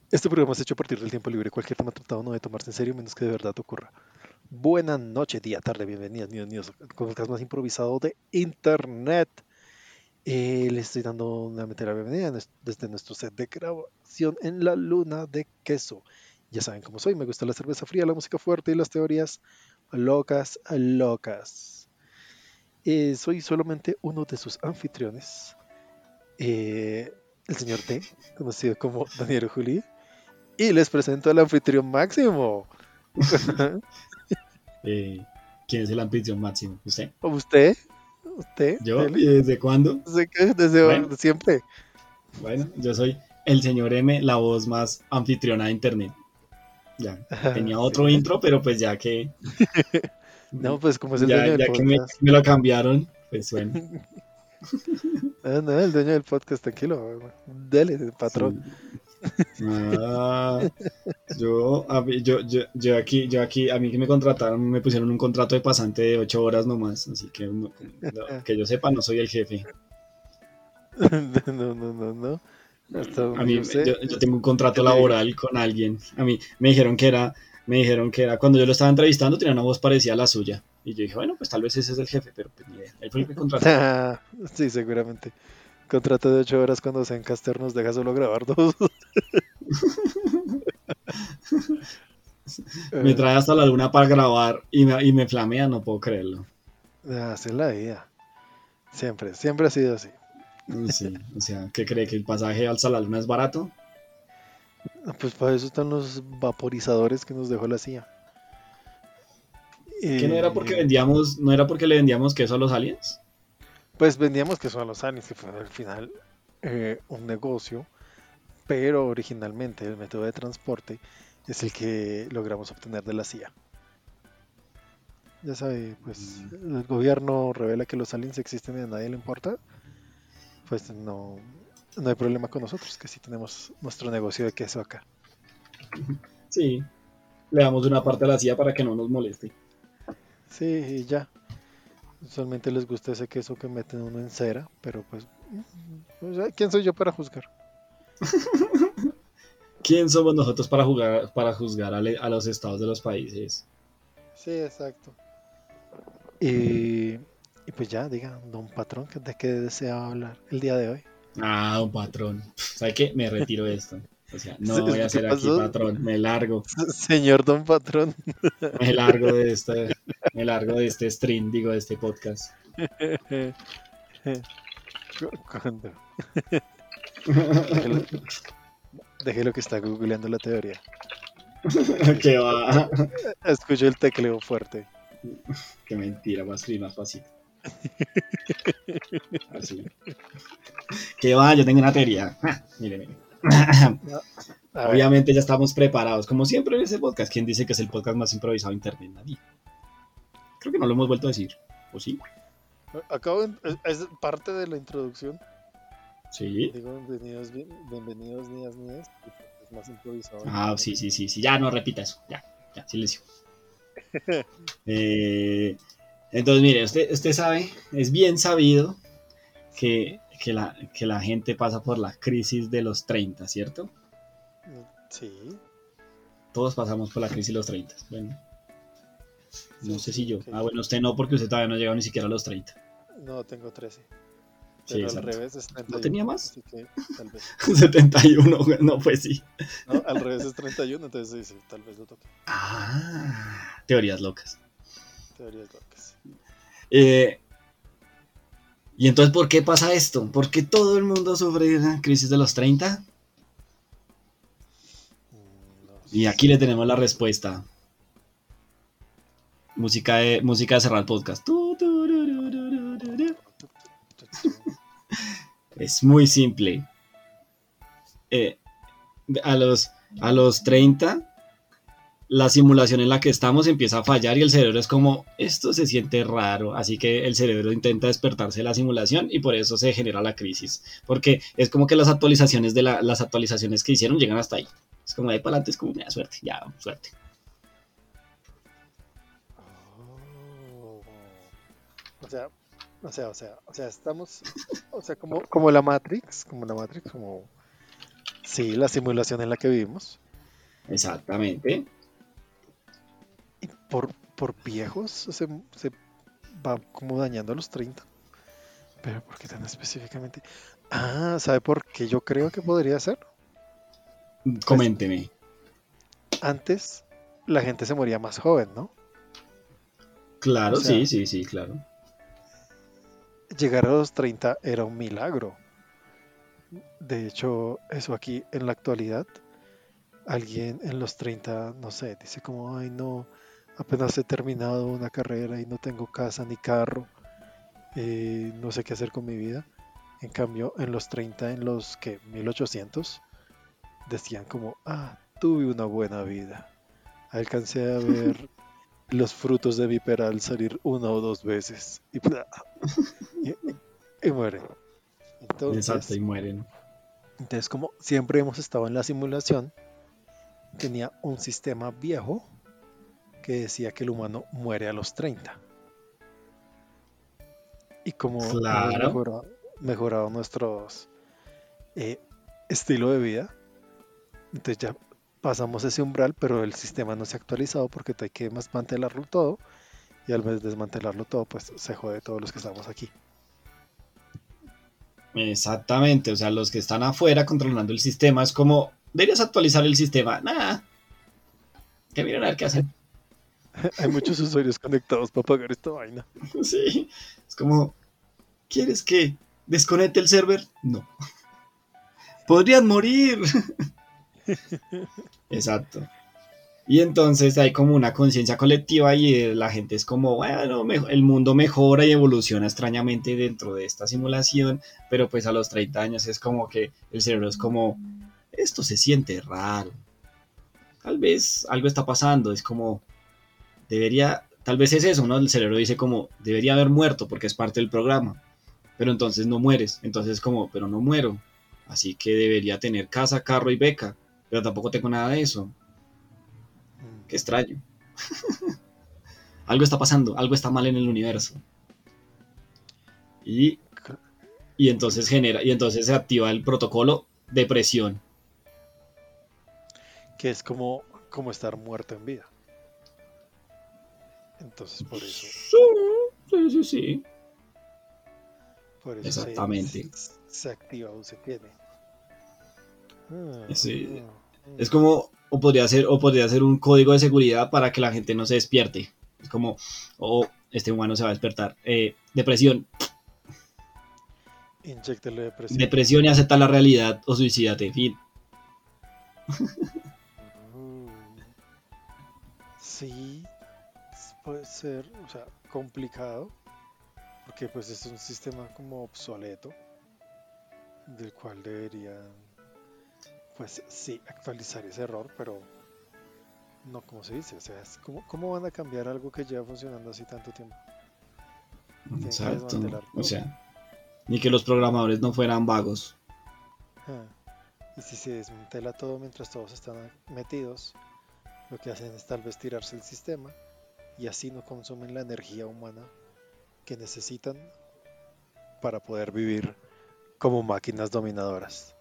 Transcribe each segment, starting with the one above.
Este programa es hecho a partir del tiempo libre. Cualquier tema tratado no debe tomarse en serio menos que de verdad ocurra. Buenas noches, día, tarde, bienvenidas, niños, al podcast más improvisado de internet. Le estoy dando nuevamente la bienvenida desde nuestro set de grabación en la luna de queso. Ya saben cómo soy, me gusta la cerveza fría, la música fuerte y las teorías locas, locas. Soy solamente uno de sus anfitriones, el señor D, conocido como Daniel Juli. Y les presento al anfitrión máximo. Eh, ¿Quién es el anfitrión máximo? ¿Usted? ¿Usted? ¿Usted? ¿Yo? ¿Dele? ¿Y desde cuándo? Bueno, Desde siempre. bueno, yo soy el señor M, la voz más anfitriona de internet. Ya, tenía ¿Sí otro ve? intro, pero pues No, pues como es el dueño ya, del ya que me, podcast. me lo cambiaron, pues bueno. No, no, el dueño del podcast, tranquilo. Dele, patrón. Sí. Ah, yo aquí, a mí que me contrataron, me pusieron un contrato de pasante de 8 horas nomás, así que que yo sepa, no soy el jefe. No, no, no, no. Hasta A donde mí, yo sé, yo tengo un contrato el laboral con alguien. A mí me dijeron que era, cuando yo lo estaba entrevistando, tenía una voz parecida a la suya. Y yo dije, bueno, pues tal vez ese es el jefe, pero pues ni idea. Él fue el que me contrató. Sí, seguramente. Contrato de 8 horas cuando Zencaster nos deja solo grabar dos. Me Eh, trae hasta la luna para grabar y me flamea, no puedo creerlo. Así es la vida. Siempre, siempre ha sido así. Sí, o sea, ¿qué cree? ¿Que el pasaje al la luna es barato? Pues para eso están los vaporizadores que nos dejó la CIA. ¿Que no era porque Y no era porque le vendíamos queso a los aliens? pues vendíamos que son los aliens, que fue al final un negocio, pero originalmente el método de transporte es el que logramos obtener de la CIA. Ya sabe, pues Mm. el gobierno revela que los aliens existen y a nadie le importa, pues no, no hay problema con nosotros, que sí tenemos nuestro negocio de queso acá. Sí, le damos una parte a la CIA para que no nos moleste. Sí, y ya. Usualmente les gusta ese queso que meten uno en cera, pero pues, o sea, ¿quién soy yo para juzgar? ¿Quién somos nosotros para juzgar a los estados de los países? Sí, exacto. Y pues ya, diga, don patrón, ¿de qué desea hablar el día de hoy? Ah, un patrón. ¿Sabe qué? Me retiro de esto. O sea, no voy a ¿Qué ser aquí pasó? patrón. Me largo. Señor don patrón. Me largo de este. Me largo de este stream, digo, de este podcast. Cuando- Déjelo, déjelo que está googleando la teoría. Que va. Escucho el tecleo fuerte. Qué mentira, más fácil. Así. Que va, yo tengo una teoría. Mire, mire. No, a ver, Obviamente ya estamos preparados. Como siempre en ese podcast. ¿Quién dice que es el podcast más improvisado de internet? Nadie. Creo que no lo hemos vuelto a decir. ¿O sí? es parte de la introducción. Sí. Digo, bienvenidos, niñas, niñas. Es más improvisado de Ah, internet. sí, sí, sí, sí. Ya no repita eso. Ya, ya, silencio. Eh, entonces, mire, usted sabe, es bien sabido que, Sí, que la gente pasa por la crisis de los 30, ¿cierto? sí, Todos pasamos por la crisis de los 30. Bueno, no sí, sé sí, si yo. ok. Ah, bueno, usted no, porque usted todavía no ha llegado ni siquiera a los 30. No, tengo 13, Sí, pero al exacto. revés es ¿No treinta y tenía uno, más? así que tal vez. 71, no, pues sí. No, al revés es 31, entonces sí, sí, tal vez lo toque. Ah, teorías locas. Teorías locas. Eh, y entonces, ¿por qué pasa esto? ¿Por qué todo el mundo sufre de la crisis de los 30? No Y aquí le sé. tenemos la respuesta. Música de cerrar podcast. Es muy simple. Eh, a los 30, la simulación en la que estamos empieza a fallar y el cerebro es como, esto se siente raro, así que el cerebro intenta despertarse de la simulación y por eso se genera la crisis, porque es como que las actualizaciones que hicieron llegan hasta ahí. Es como de ahí para adelante, es como, me da suerte, ya, suerte. Oh. O sea, estamos, como la Matrix, como Sí, la simulación en la que vivimos. Exactamente. Y por viejos se va como dañando a los 30. Pero ¿por qué tan específicamente? Ah, ¿sabe por qué yo creo que podría ser? Pues Coménteme. antes la gente se moría más joven, ¿no? O Claro, sea, sí, sí, sí, claro. llegar a los 30 era un milagro. De hecho, eso aquí en la actualidad, alguien en los 30, no sé, dice como, ay no, apenas he terminado una carrera y no tengo casa ni carro, no sé qué hacer con mi vida. En cambio, en los 30, en los que 1800, decían como, ah, tuve una buena vida. Alcancé a ver los frutos de mi peral salir una o dos veces y, y, y mueren. Exacto, y Entonces, mueren. entonces, como siempre hemos estado en la simulación, tenía un sistema viejo que decía que el humano muere a los 30. Y como hemos Claro. mejorado nuestros eh, estilo de vida, entonces ya pasamos ese umbral, pero el sistema no se ha actualizado porque hay que desmantelarlo todo y al vez desmantelarlo todo, pues se jode todos los que estamos aquí. Exactamente. O sea, los que están afuera controlando el sistema es como, deberías actualizar el sistema. Nada, que miren a ver qué hacen. Hay muchos usuarios conectados para pagar esta vaina. Sí. Es como, ¿quieres que desconecte el server? No. Podrían morir. Exacto. Y entonces hay como una conciencia colectiva y la gente es como, bueno, el mundo mejora y evoluciona extrañamente dentro de esta simulación, pero pues a los 30 años es como que el cerebro es como, esto se siente raro, tal vez algo está pasando, es como, debería, tal vez es eso, ¿no? El cerebro dice como, debería haber muerto porque es parte del programa, pero entonces no mueres, entonces como, pero no muero, así que debería tener casa, carro y beca, pero tampoco tengo nada de eso, Mm. qué extraño. Algo está pasando, algo está mal en el universo. Y, y entonces genera, y entonces se activa el protocolo depresión. Que es como estar muerto en vida. Entonces Sí, sí, sí, sí. por eso Exactamente. se activa o se tiene. Es, Mm, es mm. como, o podría ser un código de seguridad para que la gente no se despierte. Es como, oh, este humano se va a despertar. Depresión. Inyéctele depresión. Depresión y acepta la realidad o suicídate. Fin. Mm. Sí, puede ser, o sea, complicado, porque pues es un sistema como obsoleto, del cual deberían, pues sí, actualizar ese error, pero no como se dice, o sea, es ¿cómo van a cambiar algo que lleva funcionando así tanto tiempo? Tienen que Exacto. desmantelar O todo. sea, ni que los programadores no fueran vagos. Ah, y si se desmantela todo mientras todos están metidos, lo que hacen es tal vez tirarse el sistema y así no consumen la energía humana que necesitan para poder vivir como máquinas dominadoras.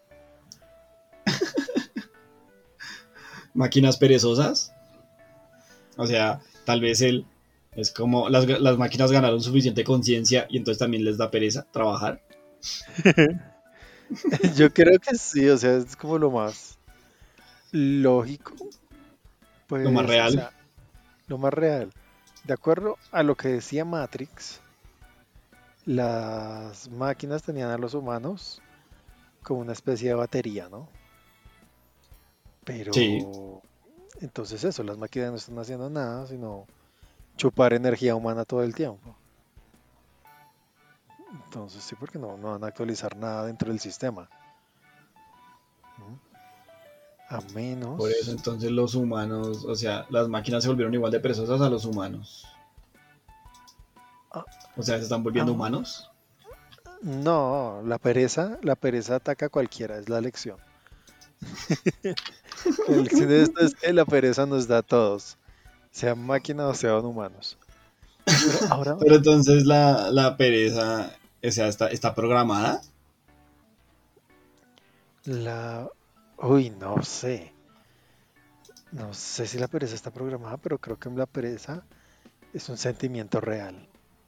Máquinas perezosas. O sea, tal vez él es como las máquinas ganaron suficiente conciencia y entonces también les da pereza trabajar. Yo creo que sí, o sea, es como lo más lógico, Lo más pues, o real. sea, lo más real. De acuerdo a lo que decía Matrix, las máquinas tenían a los humanos como una especie de batería, ¿no? Sí. Pero entonces eso, las máquinas no están haciendo nada, sino chupar energía humana todo el tiempo. Entonces sí, porque no van a actualizar nada dentro del sistema. ¿No? A Por eso menos... entonces los humanos, o sea, las máquinas se volvieron igual de perezosas a los humanos. ah, O sea, se están volviendo ah, humanos. no, la pereza ataca a cualquiera, es la lección. La lección de esto es que la pereza nos da a todos, sean máquinas o sean humanos. Pero ahora Pero entonces la pereza, o sea, está programada. la... Uy, no sé. No sé si la pereza está programada, pero creo que la pereza es un sentimiento real.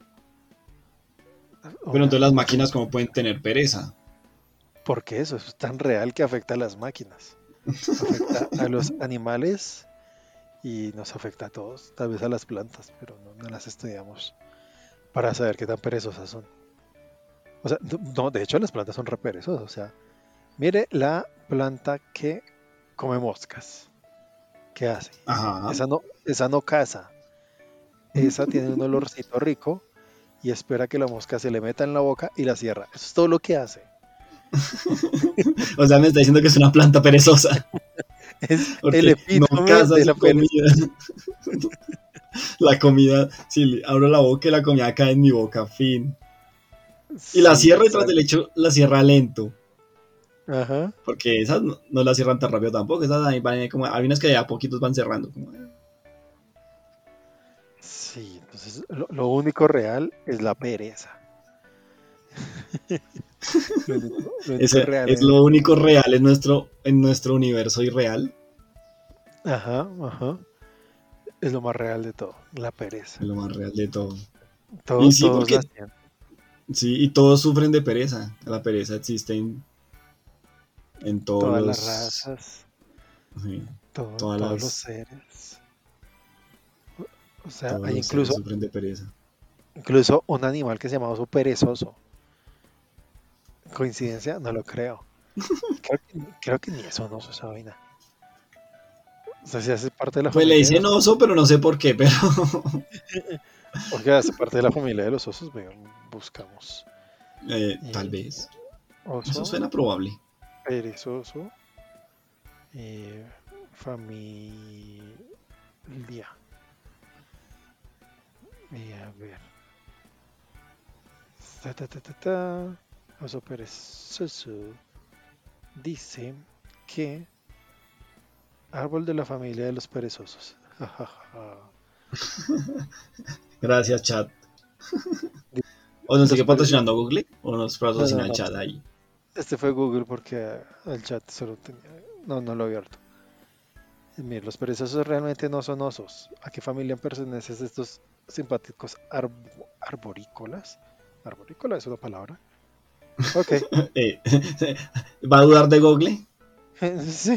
Pero Una, entonces las una sen- máquinas, ¿cómo pueden tener pereza? Porque eso es tan real que afecta a las máquinas. Afecta a los animales y nos afecta a todos. Tal vez a las plantas, pero no las estudiamos para saber qué tan perezosas son. O sea, no, de hecho las plantas son re perezosas. O sea, mire la planta que come moscas. ¿Qué hace? Ajá. Esa no caza. Esa tiene un olorcito rico y espera que la mosca se le meta en la boca y la cierra. Eso es todo lo que hace. O sea, me está diciendo que es una planta perezosa, Es el porque no epítome caza de la su pereza. comida. La comida, si abro la boca y la comida cae en mi boca, fin. Y la Sí, cierro y tras del exacto. hecho la cierra lento. Ajá. Porque esas no la cierran tan rápido tampoco. Esas ahí van como, hay unas que ya a poquitos van cerrando. Como, Sí, entonces lo único real es la pereza. Lo único ese real es en lo este único mundo. real en nuestro universo irreal. Ajá, ajá. Es lo más real de todo, la Es pereza. lo más real de todo. Y sí, Todos la porque sienten. sí, y todos sufren de pereza. La pereza existe en todos Todas las los. razas, Sí, todos, todas todos los las. seres. O sea, Todos hay los seres sufren de pereza. incluso un animal que se llama oso perezoso. ¿Coincidencia? No lo creo. Creo que ni eso no es esa vaina. O sea, si hace parte de la Pues le familia de dicen los oso, pero no sé por qué, pero. Porque hace parte de la familia de los osos, vean, buscamos. Tal Eh, vez. Eso oso suena probable. perezoso, eh, familia. A ver. Ta. Oso perezoso dice que árbol de la familia de los perezosos. Ja, ja, ja. Gracias, chat. Di- ¿O nos Los sigue perezosos. patrocinando Google? ¿O nos patrocina el No. chat ahí? Este fue Google porque el chat solo tenía. No lo he abierto. Mire, los perezosos realmente no son osos. ¿A qué familia pertenecen estos simpáticos arborícolas? ¿Arborícola es una palabra? Ok. Eh, ¿Va a dudar de Google? Sí.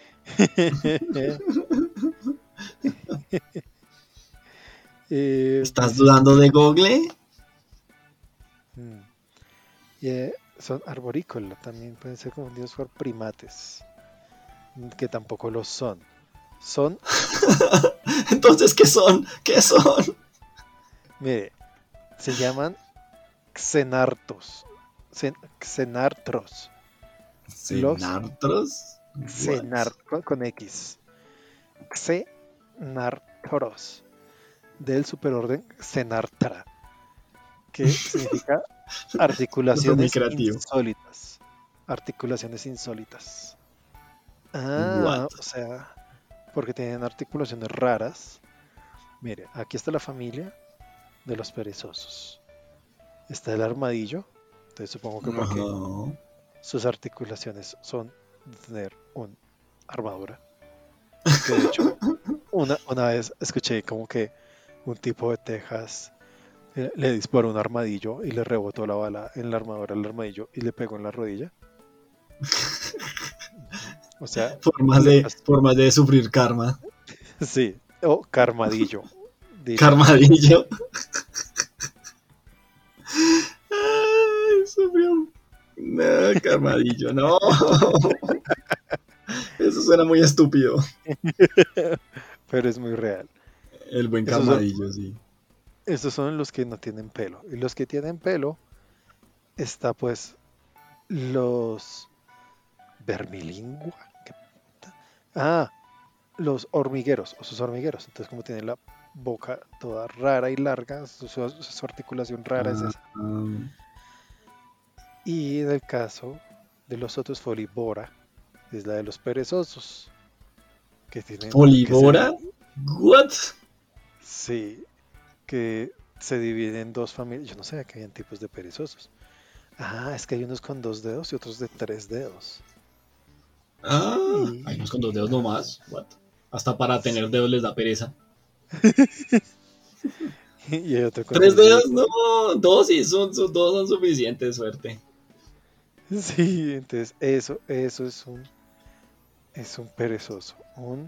¿Estás Dice dudando de Google? mm, son arborícolas. También pueden ser confundidos por primates, que tampoco lo son. Son, Entonces, ¿qué son? ¿Qué son? mire, se llaman xenartos. Xenartros. Los ¿Cenartros? What? con X. Xenartros del superorden Xenartra, que significa Fue muy articulaciones creativo. insólitas. Articulaciones insólitas. What? Ah, o sea, porque tienen articulaciones raras. Mire, aquí está la familia de los perezosos. Está el armadillo. Entonces supongo que porque No. sus articulaciones son de tener una armadura. Que de hecho, una vez escuché como que un tipo de Texas le disparó un armadillo y le rebotó la bala en la armadura del armadillo y le pegó en la rodilla. O sea, Formas de sufrir karma. sí, o carmadillo, dirían por ahí. Carmadillo. Ay, sufrió. No, Carmadillo, no. Eso suena muy estúpido. Pero es muy real. El buen Esos son, Carmadillo, sí. esos son los que no tienen pelo. Y los que tienen pelo está pues los vermilingua. ¿Qué puta? Ah, los hormigueros, o sus hormigueros. Entonces como tienen la boca toda rara y larga, su articulación rara es Ah, esa. Y en el caso de los otros folibora, es la de los perezosos, que tienen, ¿Polibora? What? sí, que se dividen en dos familias. Yo no sabía que habían tipos de perezosos. Ah, es que hay unos con dos dedos y otros de tres dedos. Y, Hay unos con 2 dedos nomás. What? Hasta para tener dedos les da pereza. y hay otro con 3 3 dedos, deditos. no. 2 sí, dos son suficientes, suerte. Sí, entonces eso es un perezoso. Un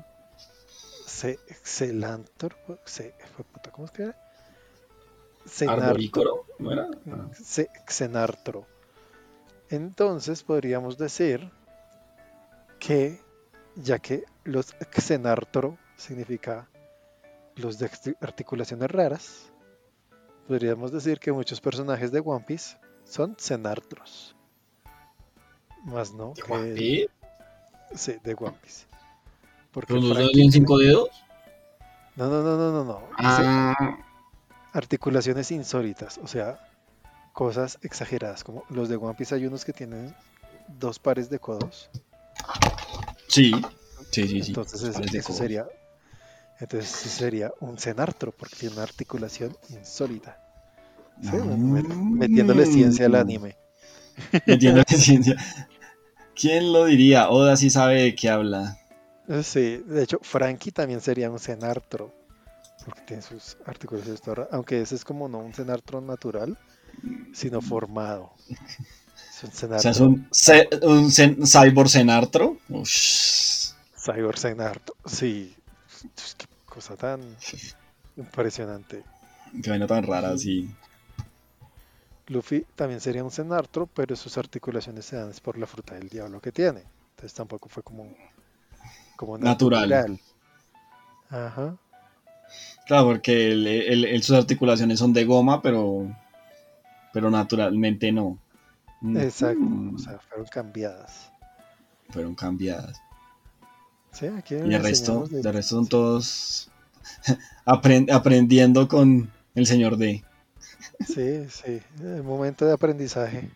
celántropo. Puta, ¿cómo es que era? Cenartro. Arborícoro, ¿no era? Xenartro. Entonces podríamos decir que, ya que los xenartro significa los de articulaciones raras, podríamos decir que muchos personajes de One Piece son xenartros. Más no ¿De Juan que P? sí, de One Piece. Porque ¿Pero no Frankie tienen tiene. 5 dedos? No, no, no, no, no, no. Dice Ah, articulaciones insólitas, o sea, cosas exageradas. Como los de One Piece hay unos que tienen dos pares de codos. sí. Sí, sí, sí. Entonces Los pares de eso codos. sería. Entonces sí sería un cenartro porque tiene una articulación insólita. Sí, metiéndole ciencia al Mm, anime. Metiendo la ciencia. ¿Quién lo diría? Oda sí sabe de qué habla. Sí, de hecho, Frankie también sería un cenartro porque tiene sus articulaciones todas aunque ese es como no un cenartro natural, sino formado. Es un O sea, es cenartro cyborg cenartro. Ush. cyber cenartro. Sí, qué cosa tan impresionante. Qué vaina tan rara, Y sí. Luffy también sería un cenartro, pero sus articulaciones se dan es por la fruta del diablo que tiene. Entonces tampoco fue como Natural. natural. Ajá, Claro, porque sus articulaciones son de goma, pero naturalmente no. exacto. O Ujú. sea, fueron cambiadas. Fueron cambiadas. Sí, aquí Y le enseñamos de. de resto son Sí, todos aprendiendo con el señor D. sí, sí. El momento de aprendizaje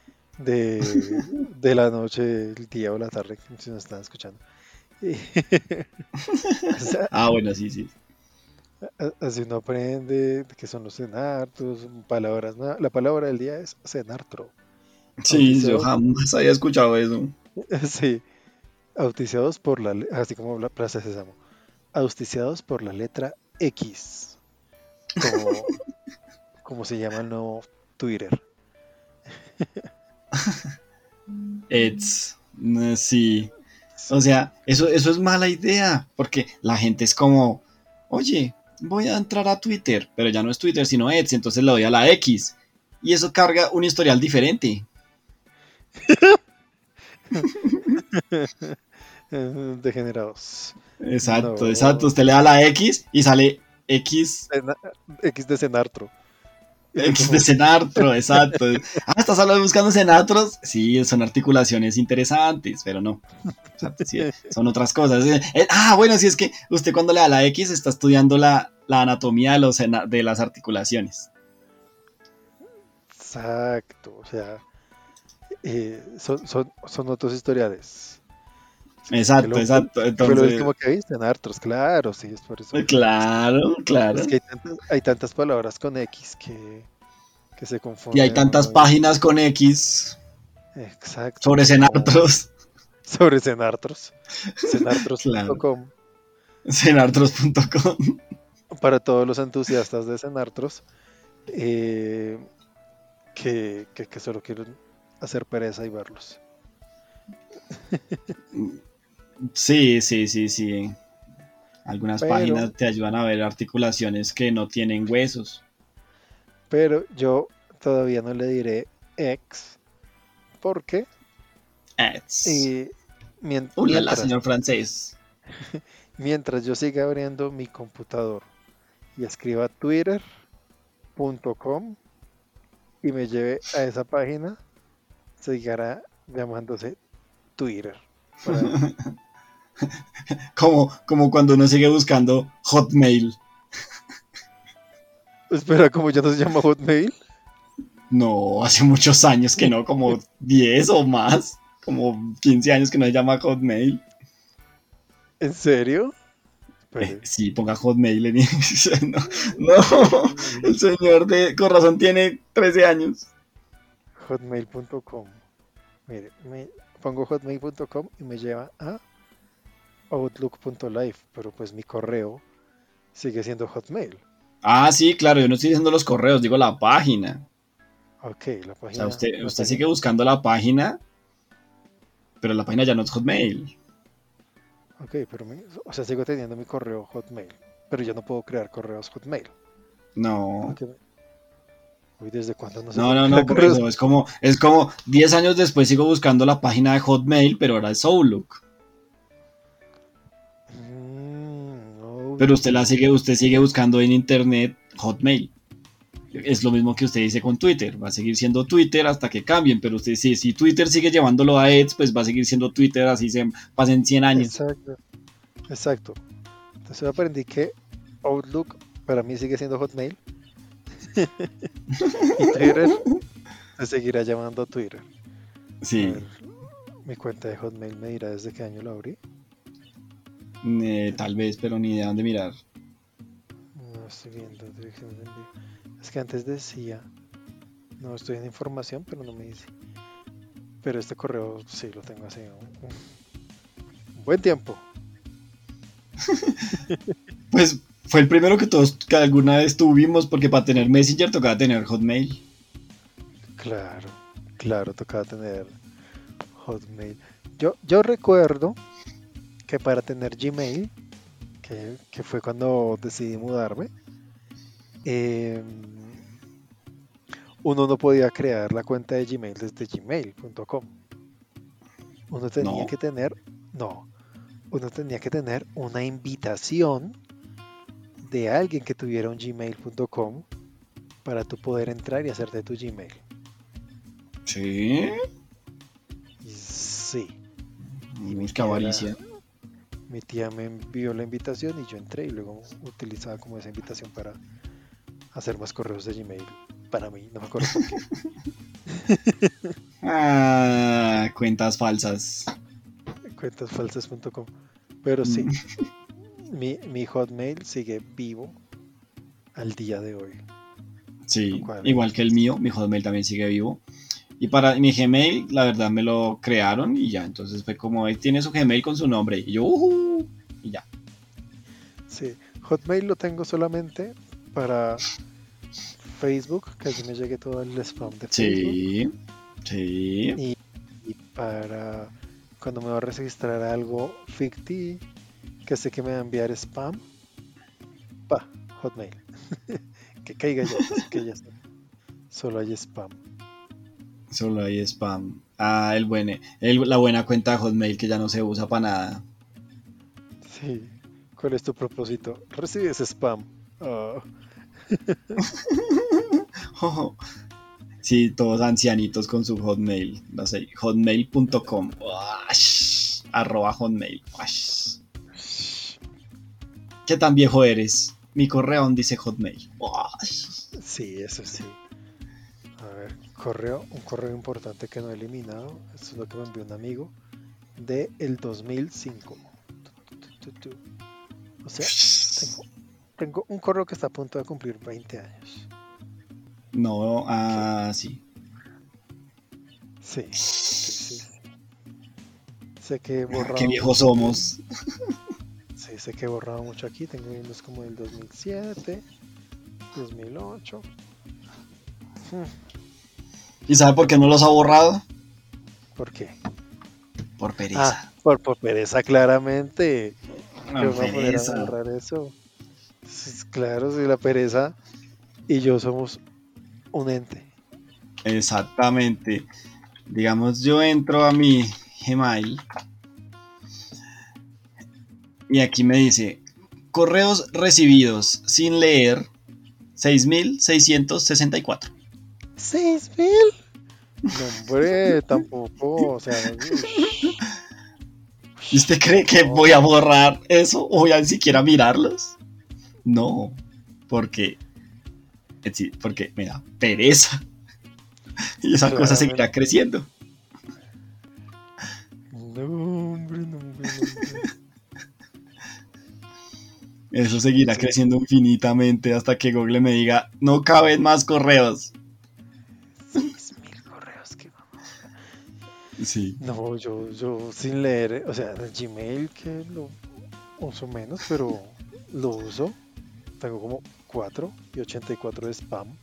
de la noche, el día o la tarde, si nos están escuchando. Y o sea, Ah, bueno, sí, sí. así uno aprende qué son los cenartros, palabras. La palabra del día es cenartro. Sí, yo Auspiciados, jamás había escuchado eso. sí, auspiciados por así como la Plaza Sésamo, auspiciados por la letra X, como, como se llama el nuevo Twitter. Sí. O Sí. sea, eso es mala idea, porque la gente es como, oye, voy a entrar a Twitter, pero ya no es Twitter, sino Eds, entonces le doy a la X. Y eso carga un historial diferente. Degenerados. Exacto, exacto. No, Usted le da la X y sale X, Cena- X de Cenartro. Y fue X de como, Senartro, exacto. Ah, ¿estás solo buscando Senatros? Sí, son articulaciones interesantes, pero no. O sea, sí, son otras cosas. Bueno, si es que usted cuando le da la X está estudiando la anatomía de las articulaciones. exacto, o sea, son otros historiales. Sí, Exacto, exacto. ¿qué fue lo Entonces, último que viste? Nartros, claro, sí, es por eso. claro, Es claro. que hay tantas palabras con X que se Y hay confunden tantas uno y. páginas con X Exacto, sobre como Senartros. sobre Cenartros. Claro. Cenartros.com Senartros.com. para todos los entusiastas de Cenartros eh, que solo quieren hacer pereza y verlos. Sí, sí, sí, sí. Algunas Pero, páginas te ayudan a ver articulaciones que no tienen huesos. pero yo todavía no le diré X porque Ads. eh, La mientras, señor francés. mientras yo siga abriendo mi computador y escriba twitter.com y me lleve a esa página, seguirá llamándose Twitter. Para, Como cuando uno sigue buscando Hotmail. espera, ¿cómo ya no se llama Hotmail? No, hace muchos años que no, como 10 o más. Como 15 años que no se llama Hotmail. ¿En serio? Espere. Sí, ponga Hotmail en no, no, el señor de Corazón tiene 13 años. Hotmail.com. Mire, pongo hotmail.com y me lleva a outlook.live, pero pues mi correo sigue siendo Hotmail. Ah, sí, claro, yo no estoy diciendo los correos, digo la página. Ok, la O sea, página, usted sigue buscando la página, pero la página ya no es Hotmail. Ok, pero o sea, sigo teniendo mi correo Hotmail, pero yo no puedo crear correos Hotmail. No. Porque, uy, ¿desde cuándo no se No, pueden no, crear no, por correos? eso. Es como 10 años después sigo buscando la página de Hotmail, pero ahora es Outlook. Pero Outlook. usted sigue buscando en internet Hotmail. Es lo mismo que usted dice con Twitter. Va a seguir siendo Twitter hasta que cambien. Pero usted, si Twitter sigue llevándolo a X, pues va a seguir siendo Twitter así se pasen 100 años. Exacto, exacto. Entonces aprendí que Outlook para mí sigue siendo Hotmail y Twitter se seguirá llamando Twitter. A Sí, ver, mi cuenta de Hotmail me dirá desde qué año la abrí. tal vez, pero ni de dónde mirar. No estoy viendo dirección de envío. Es que antes decía, no estoy en información, pero no me dice. Pero este correo sí lo tengo hace un buen tiempo. Pues fue el primero que todos que alguna vez tuvimos, porque para tener Messenger tocaba tener Hotmail. Claro, claro, tocaba tener Hotmail. Yo recuerdo que para tener Gmail, que fue cuando decidí mudarme, eh, uno no podía crear la cuenta de Gmail desde gmail.com. Uno tenía No, que tener, no, uno tenía que tener una invitación de alguien que tuviera un gmail.com para tú poder entrar y hacerte tu Gmail. sí. Y sí, y Qué avaricia. mi tía me envió la invitación y yo entré y luego utilizaba como esa invitación para hacer más correos de Gmail para mí, no me acuerdo por qué. Ah, cuentas falsas. Cuentasfalsas.com. Pero sí, mi Hotmail sigue vivo al día de hoy. Lo Sí, cual, igual que el mío, mi Hotmail también sigue vivo. Y para mi Gmail, la verdad me lo crearon y ya. Entonces fue como, él tiene su Gmail con su nombre. Y yo, y ya. sí, Hotmail lo tengo solamente para Facebook, que allí me llegue todo el spam de Facebook. Sí, sí. Y, y para cuando me va a registrar algo ficti, que sé que me va a enviar spam, Hotmail. Que caiga ya, así que ya está. Solo hay spam. Solo hay spam. Ah, la buena cuenta de Hotmail que ya no se usa para nada. Sí. ¿Cuál es tu propósito? Recibes spam. Ah, Sí, todos ancianitos con su Hotmail. No sé, hotmail.com. Arroba Hotmail. Uash. ¿Qué tan viejo eres? Mi correo aún dice Hotmail. Uash. sí, eso sí. A ver, un correo importante que no he eliminado. Esto es lo que me envió un amigo de el 2005. O sea, tengo un correo que está a punto de cumplir 20 años. No, Que sí. sí, sí. Sé que he Qué borrado viejos mucho aquí. somos. Sí, sé que he borrado mucho aquí. Tengo unos como del 2007, 2008. ¿Y sabe por qué no los ha borrado? ¿Por qué? Por Ah, pereza. por pereza, claramente. ¿Qué Por va a poner a pereza. borrar eso? Claro, si la pereza y yo somos un ente. Exactamente. Digamos, yo entro a mi Gmail y aquí me dice correos recibidos sin leer 6.664. 6.000. No, hombre, tampoco. O sea, ¿Y usted cree que voy a no. borrar eso o voy a ni siquiera mirarlos? No, porque, porque me da pereza y esa cosa Claramente. seguirá creciendo. No, hombre, no, hombre, no, hombre. Eso seguirá Sí, creciendo infinitamente hasta que Google me diga, no caben más correos. 6.000 correos que vamos. Sí. No, yo sin leer, o sea, en el Gmail que lo uso menos, pero lo uso. Tengo como 4 y 84 de spam,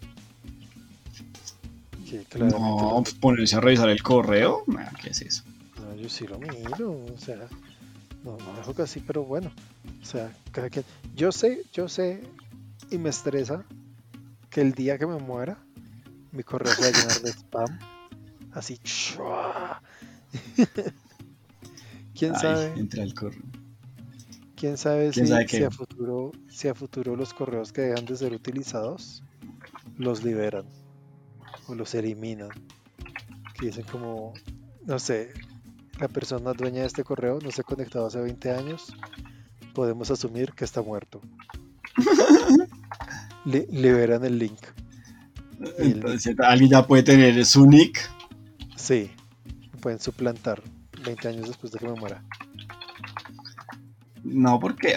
que claramente No, los pues ponerse a revisar el correo. Nah, ¿qué es eso? no, yo sí lo miro, o sea, no dejo casi, pero bueno, o sea, cada quien. Yo sé y me estresa que el día que me muera, mi correo se va a llenar de spam, así, ¡chua! ¿Quién Ay, sabe? entra el correo. ¿Quién sabe ¿Quién sabe si qué? a futuro los correos que dejan de ser utilizados los liberan o los eliminan? Que dicen como, no sé, la persona dueña de este correo no se ha conectado hace 20 años, podemos asumir que está muerto. Liberan el link y el nick. Entonces, alguien ya puede tener su nick. Sí, pueden suplantar 20 años después de que me muera. No, porque.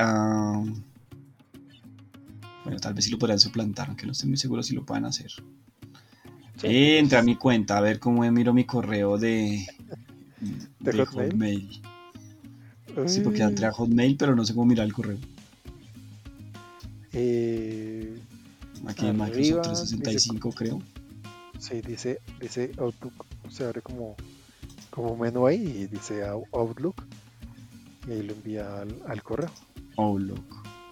Bueno, tal vez sí lo podrían suplantar, aunque no estoy muy seguro si lo puedan hacer. Sí, Entré a pues mi cuenta a ver cómo miro mi correo de de Hotmail. Hotmail. Sí, porque ya entré Uy, a Hotmail, pero no sé cómo mirar el correo. eh, Aquí en Microsoft arriba dice, 365, creo. sí, dice Outlook, se abre como un menú ahí y dice Outlook y ahí lo envía al correo. Outlook.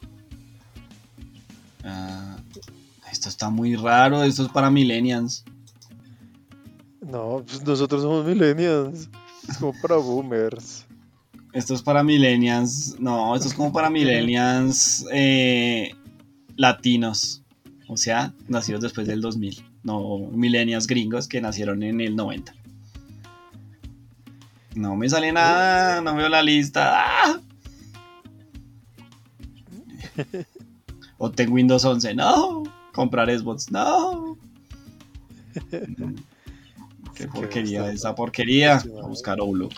Ah, esto está muy raro. Esto es para millennials. No, pues nosotros somos millennials, es como para boomers. Esto es para millennials. No, esto es como para millennials latinos. O sea, nacidos después del 2000. No, millennials gringos que nacieron en el 90. No me sale nada, no veo la lista. ¡Ah! O tengo Windows 11, no. Comprar Xbox, no. Qué Que debe estar porquería, esa porquería. A obsesionado. buscar Outlook.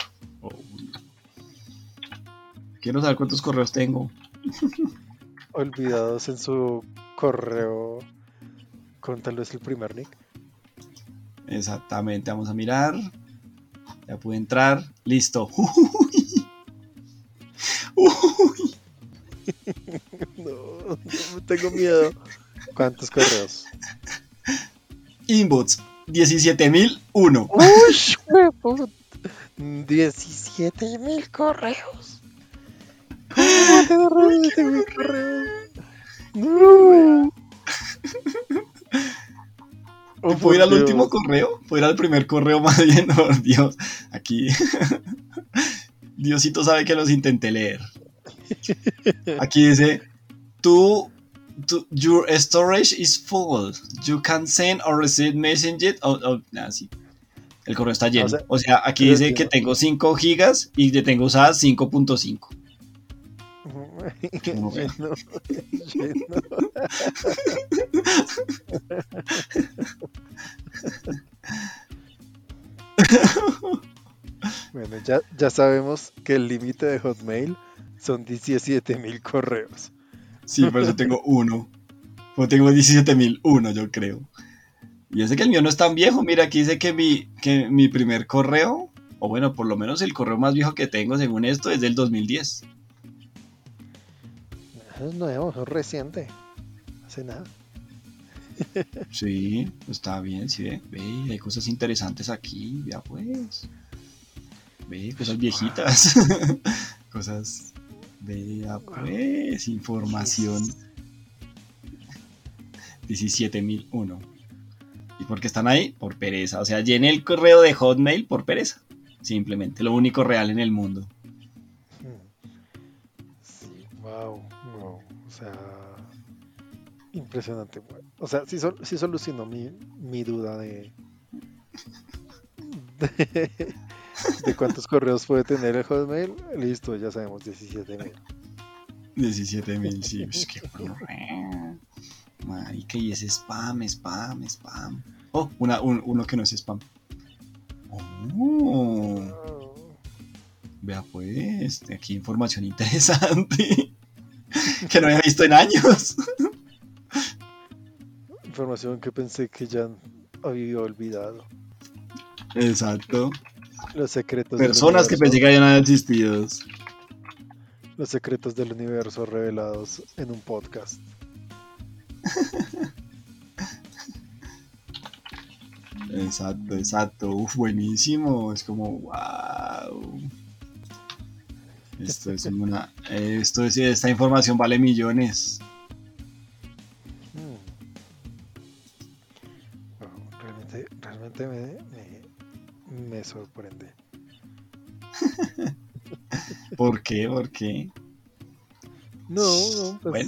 Quiero saber cuántos correos tengo. Olvidados en su correo con tal vez el primer nick. Exactamente, vamos a mirar. Ya pude entrar. Listo. No, no tengo miedo. ¿Cuántos correos? Inbox 17.001. ¡Uy, huevo! 17.000 correos. ¿Cómo va a tener 17.000 correos? No. Oh, ¿Puedo ir por al último Dios. correo? ¿Puedo ir al primer correo más bien? Por Dios. Aquí. Diosito sabe que los intenté leer. Aquí dice: Your storage is full. You can send or receive messages. Sí. El correo está O lleno. sea, O sea, aquí pero dice que tengo 5 gigas y que tengo usadas 5.5. Uno vea. lleno, lleno. Bueno, ya sabemos que el límite de Hotmail son 17.000 correos. Sí, por eso tengo uno. Pues tengo 17.001, yo creo. Y ese que el mío no es tan viejo. Mira, aquí dice que mi primer correo, o bueno, por lo menos el correo más viejo que tengo, según esto, es del 2010. Eso es nuevo, eso es reciente. Hace nada. Sí, está bien, sí, ve, hay cosas interesantes aquí, vea pues. Ve, cosas viejitas. Cosas, vea pues, información. 17.001. ¿Y por qué están ahí? Por pereza. O sea, llené el correo de Hotmail por pereza. Simplemente, lo único real en el mundo. Sí, wow. O sea, impresionante. O sea, sí solucionó mi duda de, de cuántos correos puede tener el Hotmail. Listo, ya sabemos, 17.000. 17.000, sí. Es que... Marica, y es spam. Oh, uno que no es spam. Oh, vea pues, aquí información interesante que no había visto en años. Información que pensé que ya había olvidado. Exacto. Los secretos Personas que pensé que habían existido. Los secretos del universo revelados en un podcast. Exacto. Uf, buenísimo. Es como, wow. Esta información vale millones. Wow, realmente me sorprende. ¿Por qué? No, pues bueno.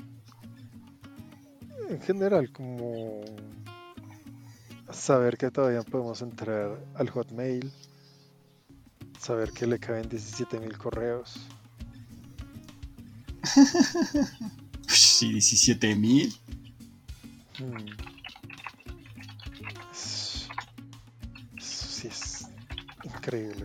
En general, como saber que todavía podemos entrar al Hotmail, saber que le caben 17.000 correos. Sí, 17.000. Sí, es increíble.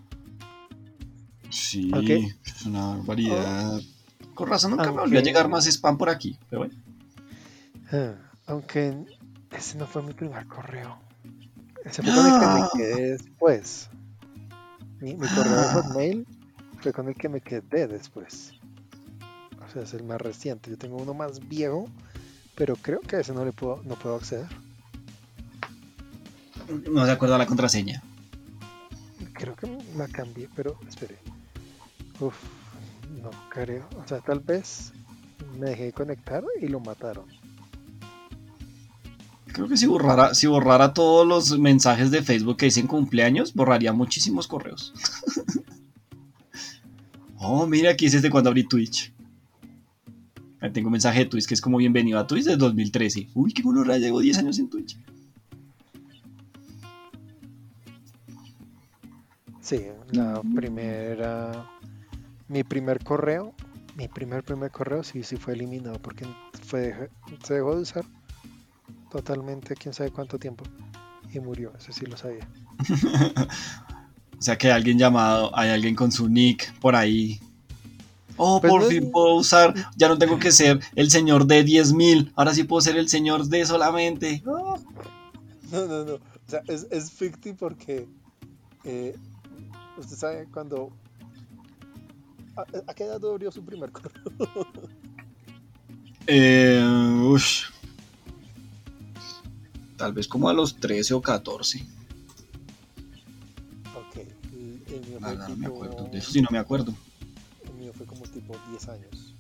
Sí, okay. Es una barbaridad. Con razón nunca me volvió a llegar más spam por aquí, pero bueno. Aunque ese no fue mi primer correo. Ese fue con el que me quedé después. Mi correo de Hotmail fue con el que me quedé después. O sea, es el más reciente. Yo tengo uno más viejo, pero creo que a ese no puedo acceder. No se acuerda la contraseña. Creo que la cambié, pero espere. No creo. O sea, tal vez me dejé conectar y lo mataron. Creo que si borrara todos los mensajes de Facebook que dicen cumpleaños, borraría muchísimos correos. Oh, mira, aquí es desde cuando abrí Twitch. Ahí tengo un mensaje de Twitch que es como bienvenido a Twitch desde 2013. Uy, qué gonorrea, llevo 10 años en Twitch. Sí, mi primer correo sí fue eliminado porque se dejó de usar totalmente, quién sabe cuánto tiempo, y murió, eso sí lo sabía. O sea que hay alguien con su nick por ahí. Oh, pues por fin puedo usar, ya no tengo que ser el señor de 10.000, ahora sí puedo ser el señor de solamente. Oh. No, o sea, es ficti porque usted sabe cuando ¿a qué edad abrió su primer correo? Tal vez como a los 13 o 14. Ok, el mío fue no me acuerdo, de eso sí no me acuerdo. El mío fue como tipo 10 años.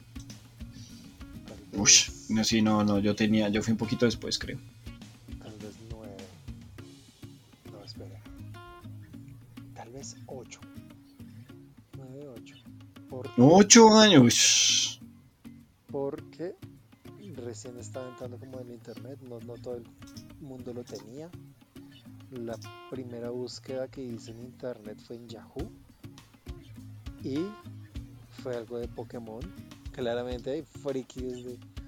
No, yo fui un poquito después, creo. Tal vez 9. No, espera. Tal vez 8. 9, 8. 8 años. Porque recién estaba entrando como en el internet, no todo el mundo lo tenía. La primera búsqueda que hice en internet fue en Yahoo y fue algo de Pokémon. Claramente hay frikis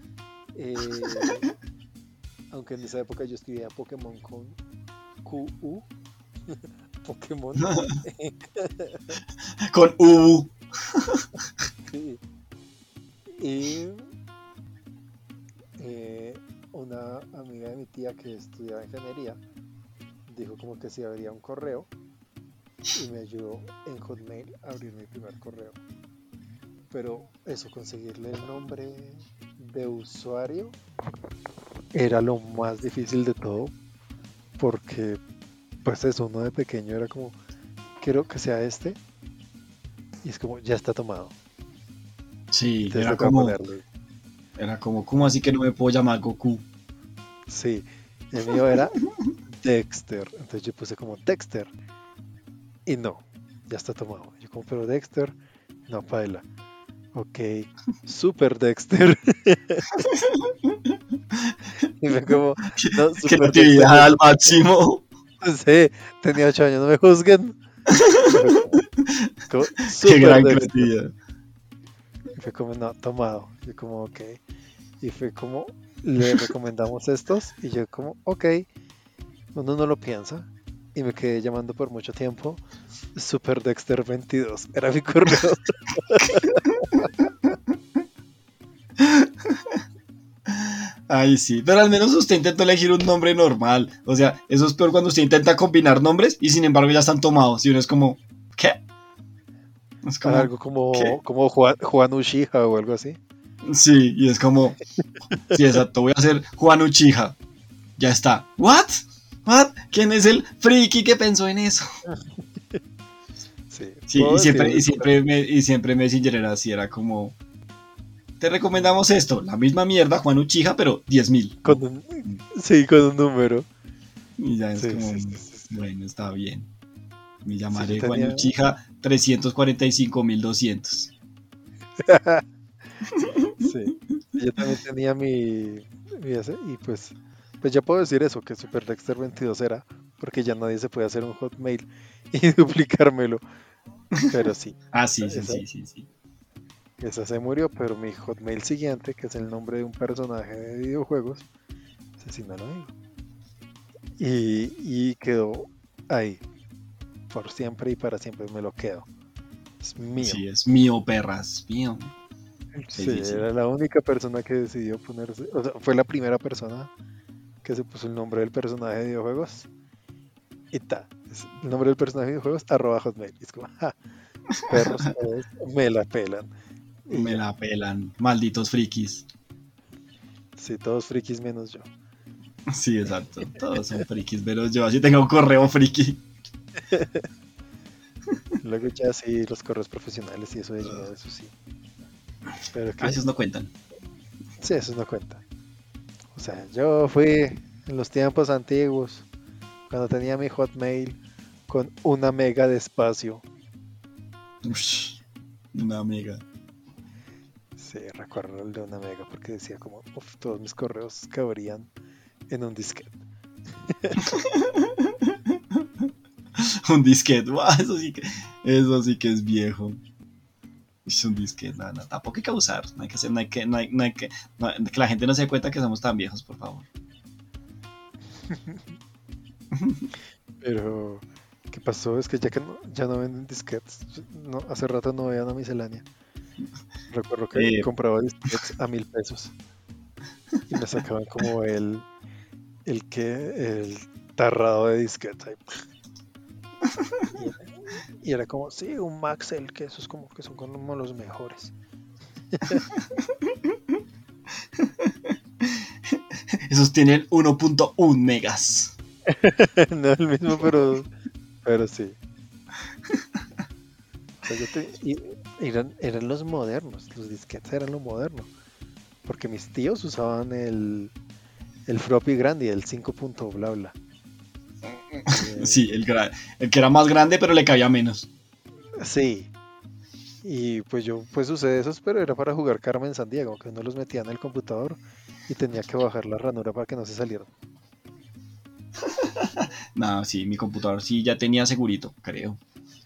aunque en esa época yo escribía Pokémon con QU. Pokémon con U. Sí. Y una amiga de mi tía que estudiaba ingeniería dijo como que si abría un correo y me ayudó en Hotmail a abrir mi primer correo. Pero eso, conseguirle el nombre de usuario era lo más difícil de todo, porque pues eso, uno de pequeño era como, quiero que sea este, y es como, ya está tomado. Sí, era como, ¿cómo así que no me puedo llamar Goku? Sí, el mío era Dexter, entonces yo puse como Dexter, y no, ya está tomado. Yo como, pero Dexter, no, paila. Ok, Super Dexter. Y me como, no, Super creatividad Dexter, al máximo. Sí, tenía 8 años, no me juzguen. Como, Qué gran Dexter. Creatividad. Y fue como, no, tomado. Yo como, ok. Y fue como, le recomendamos estos. Y yo como, ok. Uno no lo piensa. Y me quedé llamando por mucho tiempo Super Dexter 22. Era mi correo. Ay, sí, pero al menos usted intentó elegir un nombre normal. O sea, eso es peor cuando usted intenta combinar nombres y sin embargo ya están tomados. Y uno es como, ¿qué? Es como, Algo ¿qué? como Juan Uchiha o algo así. Sí, y es como, sí, exacto, voy a hacer Juan Uchiha. Ya está. ¿What? ¿What? ¿Quién es el friki que pensó en eso? Sí, Sí, puedo decir eso. y siempre Messenger era así, era como, te recomendamos esto, la misma mierda, Juan Uchiha, pero 10.000. Con un, sí, con un número. Y ya es Sí, como, sí, sí, sí, sí. bueno, está bien. Me Sí, yo llamaré Juan tenía. Uchiha 345.200. Sí, yo también tenía mi ese, y pues ya puedo decir eso, que Super Dexter 22 era, porque ya nadie se puede hacer un Hotmail y duplicármelo. Pero sí, Ah, esa, sí, sí, esa, sí, sí, sí. esa se murió, pero mi Hotmail siguiente, que es el nombre de un personaje de videojuegos, ese sí no lo digo. Y quedó ahí, por siempre y para siempre me lo quedo. Es mío. Sí, es mío, perras, mío. Sí, Sí, sí, sí. era la única persona que decidió ponerse, o sea, fue la primera persona que se puso el nombre del personaje de videojuegos y ta. El nombre del personaje de videojuegos, @hotmail. Y es como, ja, perros todos me la pelan. Y Me ya. la pelan, malditos frikis. Sí, todos frikis menos yo. Sí, exacto. Todos son frikis, pero yo así tengo un correo friki. Luego ya sí, los correos profesionales y eso de Gmail, eso sí. Pero Ah, que, esos no cuentan. sí, eso no cuenta. O sea, yo fui en los tiempos antiguos, cuando tenía mi Hotmail con 1 mega de espacio. Ush, una amiga. Sí, recuerdo el de 1 mega porque decía como, "Uf, todos mis correos cabrían en un disquete". Un disquete. Buah, eso sí que es viejo. Es un disquete, no, no, tampoco hay que abusar. No hay que hacer, no hay que, no hay, no hay que, no, que la gente no se dé cuenta que somos tan viejos, por favor. Pero, ¿qué pasó? Es que ya que ya no venden disquetes. No, hace rato no veía una miscelánea. Recuerdo que Eh, compraba disquetes a 1.000 pesos y me sacaban como el tarrado de disquetes ahí. Y era como, sí, un Maxell, que esos como que son como los mejores. esos tienen 1.1 megas. No el mismo, pero sí. O sea, eran los modernos, los disquetes eran lo moderno. Porque mis tíos usaban el floppy grande, el 5 punto bla bla. Sí, Eh, el que era más grande, pero le cabía menos. sí, y pues yo pues usé esos, pero era para jugar Carmen Sandiego, que uno los metía en el computador y tenía que bajar la ranura para que no se salieran. No, sí, mi computador sí ya tenía segurito, creo.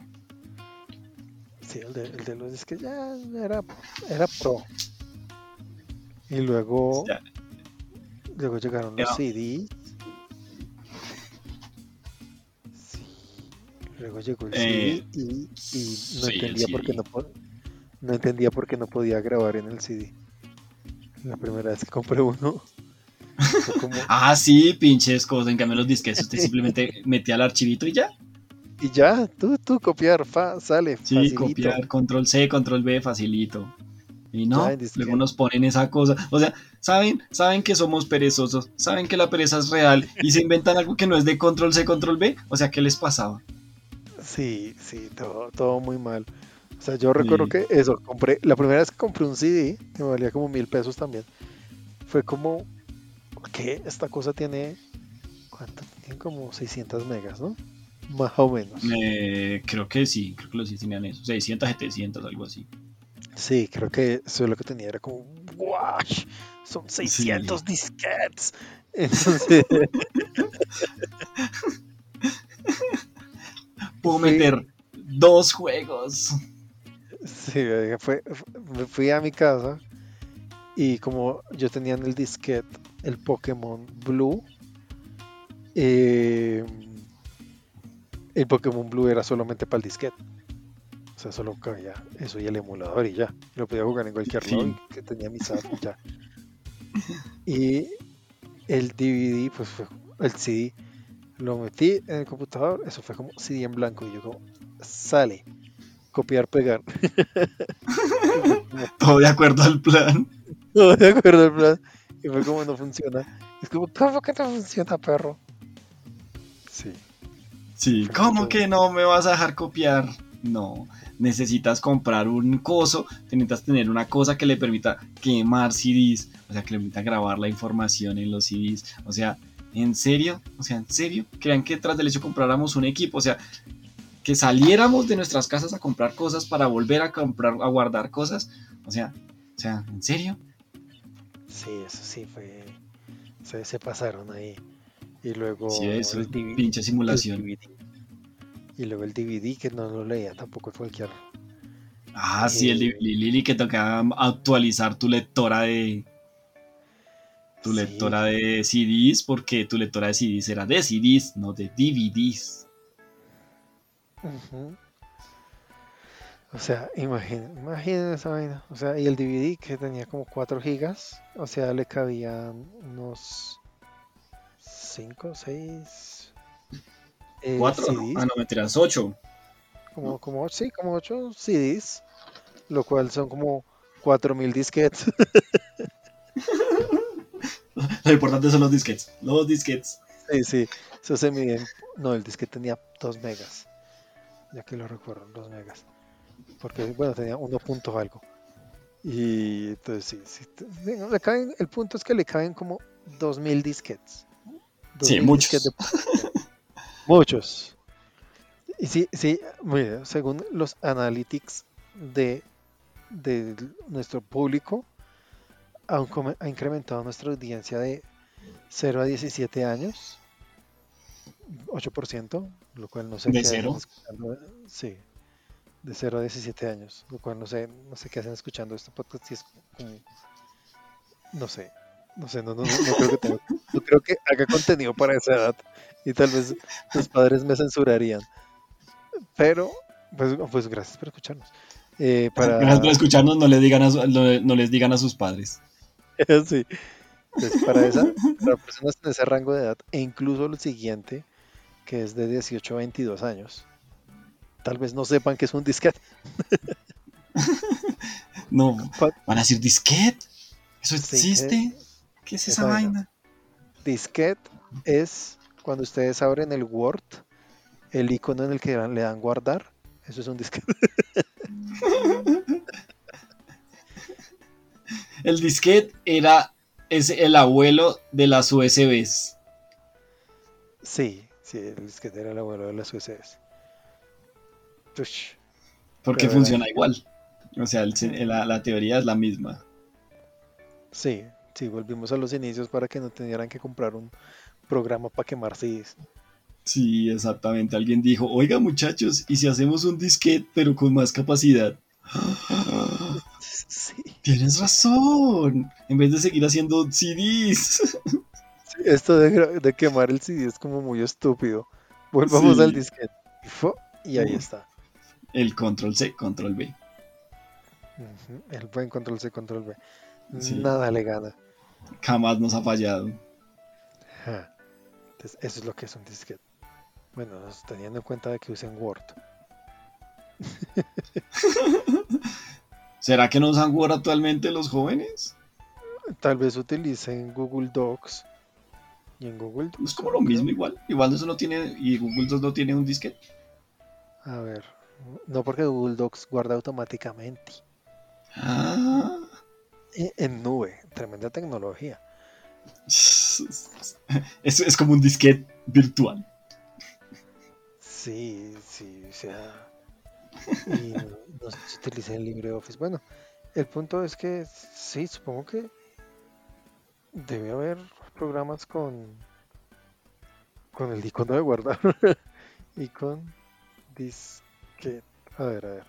Sí, el de los disques ya era pro. Y luego llegaron los Era- CDs. Sí, luego llegó el eh, CD y no sí, el entendía por qué CD. no entendía por qué no podía grabar en el CD. La primera vez que compré uno fue como, Ah, sí, pinches cosas. En cambio, los disquetes, usted simplemente metía el archivito y ya. y ya, tú copiar, sale, Sí, facilito. copiar, control C, control V, facilito. Y Ya no, en luego disquete. nos ponen esa cosa. O sea, saben que somos perezosos, saben que la pereza es real y se inventan algo que no es de control C, control V. O sea, ¿qué les pasaba? Sí, sí, todo muy mal. O sea, yo recuerdo Sí. que eso, la primera vez que compré un CD, que me valía como 1.000 pesos también, fue como, ¿qué? Esta cosa tiene, ¿cuánto? Tiene como 600 megas, ¿no? Más o menos. Creo que sí, creo que los sí tenían eso. 600, 700, algo así. Sí, creo que eso es lo que tenía, era como, ¡guau! Son Sí. 600 disquetes. Entonces, Puedo fui, meter 2 juegos. sí, me fui a mi casa y como yo tenía en el disquete el Pokémon Blue, eh, el Pokémon Blue era solamente para el disquete. O sea, solo cabía eso y el emulador y ya. Lo podía jugar en cualquier lado y Sí. que tenía mi SAF y ya. Y el DVD, pues fue el CD, lo metí en el computador, eso fue como CD en blanco y yo como, sale, copiar, pegar. Y fue como, Todo de acuerdo al plan. no de acuerdo el plan. Y fue como no funciona. Es como, ¿cómo que no funciona, perro? Sí, Sí, fue ¿cómo mucho. que no me vas a dejar copiar? No, necesitas comprar un coso, necesitas tener una cosa que le permita quemar CDs, o sea, que le permita grabar la información en los CDs. O sea, ¿en serio? O sea, ¿en serio? ¿Crean que tras del hecho compráramos un equipo? O sea, que saliéramos de nuestras casas a comprar cosas para volver a comprar, a guardar cosas. ¿En serio? Sí, eso sí fue. Se pasaron ahí. Y Sí, luego eso, pinche El simulación. DVD. Y luego el DVD que no lo leía tampoco cualquier. Ah, sí, el de Eh, Lili que tocaba actualizar tu sí. lectora de CDs, porque tu lectora de CDs era de CDs, no de DVDs. Ujú. O sea, imaginen esa vaina. O sea, y el DVD que tenía como 4 gigas. O sea, le cabían unos 5 6 ¿Cuatro? Ah, CDs. no, me tiras ocho. ¿No? Sí, como 8 CDs. Lo cual son como 4000 disquetes. Lo importante son los disquetes. Los disquetes. Sí, sí. Eso se mide no, el disquete tenía 2 megas. Ya que lo recuerdo, 2 megas. Porque, bueno, tenía 1 punto algo. Y entonces sí, sí, digo, el punto es que le caben como 2000 disquetes. dos Sí, mil disquetes de muchos. porquería. Muchos. Y sí, sí, mire, según los analytics de nuestro público, ha incrementado nuestra audiencia de 0 a 17 años, 8%, lo cual no sé De qué hacen cero. escuchando. Sí, de 0 a 17 años, lo cual no sé qué hacen escuchando este podcast, si es como, no sé, no creo que tenga, no creo que haga contenido para esa edad y tal vez mis padres me censurarían, pero pues gracias por escucharnos. Gracias por Para, escucharnos. No les digan a sus padres. sí, entonces para personas en ese rango de edad e incluso el siguiente, que es de 18 a 22 años, tal vez no sepan que es un disquete. No, Pa- van a decir disquete. ¿Eso Sí, que existe? ¿Qué es esa esa vaina. vaina? Disquete es cuando ustedes abren el Word, el icono en el que le dan guardar, eso es un disquete. El disquete es el abuelo de las USBs. Sí, sí, el disquete era el abuelo de las USBs. Tush, Porque pero era funciona genial. igual. O sea, Ujú. la teoría es la misma. Sí, sí, volvimos a los inicios para que no tuvieran que comprar un programa para quemar CDs. Sí, exactamente. Alguien dijo, oiga muchachos, ¿y si hacemos un disquete pero con más capacidad? Sí, Tienes razón. En vez de seguir haciendo CDs. sí, esto de quemar el CD es como muy estúpido. Volvamos al Sí. disquete. Y ahí está. El control C, control B. Ujú, el buen control C, control V. Sí. Nada le gana. Jamás nos ha fallado. Ja. Entonces, eso es lo que es un disquete. Bueno, teniendo en cuenta de que usen Word. ¿Será que no usan Word actualmente los jóvenes? Tal vez utilicen Google Docs. Y en Google Es Docs como yo lo no creo. mismo igual. Igual eso no tiene, y Google 2 no tiene un disquete. A ver. No porque Google Docs guarda automáticamente. Ah. En nube. Tremenda tecnología. Es como un disquete virtual. Sí, sí, o sea. Y no se utiliza el LibreOffice. Bueno, el punto es que sí, supongo que debe haber programas con el icono de guardar. Y con disquete. A ver, a ver.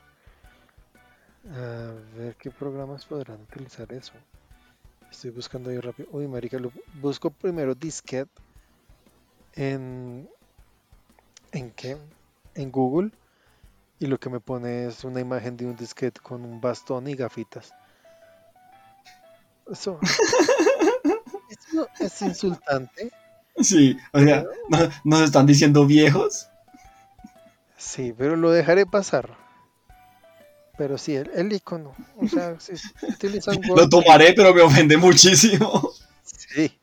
A ver qué programas podrán utilizar eso. Estoy buscando ahí rápido. Uy, marica, busco primero disquete en, ¿en qué? En Google. Y lo que me pone es una imagen de un disquete con un bastón y gafitas. eso, eso es insultante, Sí, o sea, pero nos están diciendo viejos. sí, pero lo dejaré pasar. Pero sí, el icono, o sea, si utilizan Lo Word, tomaré, pero me ofende muchísimo. sí.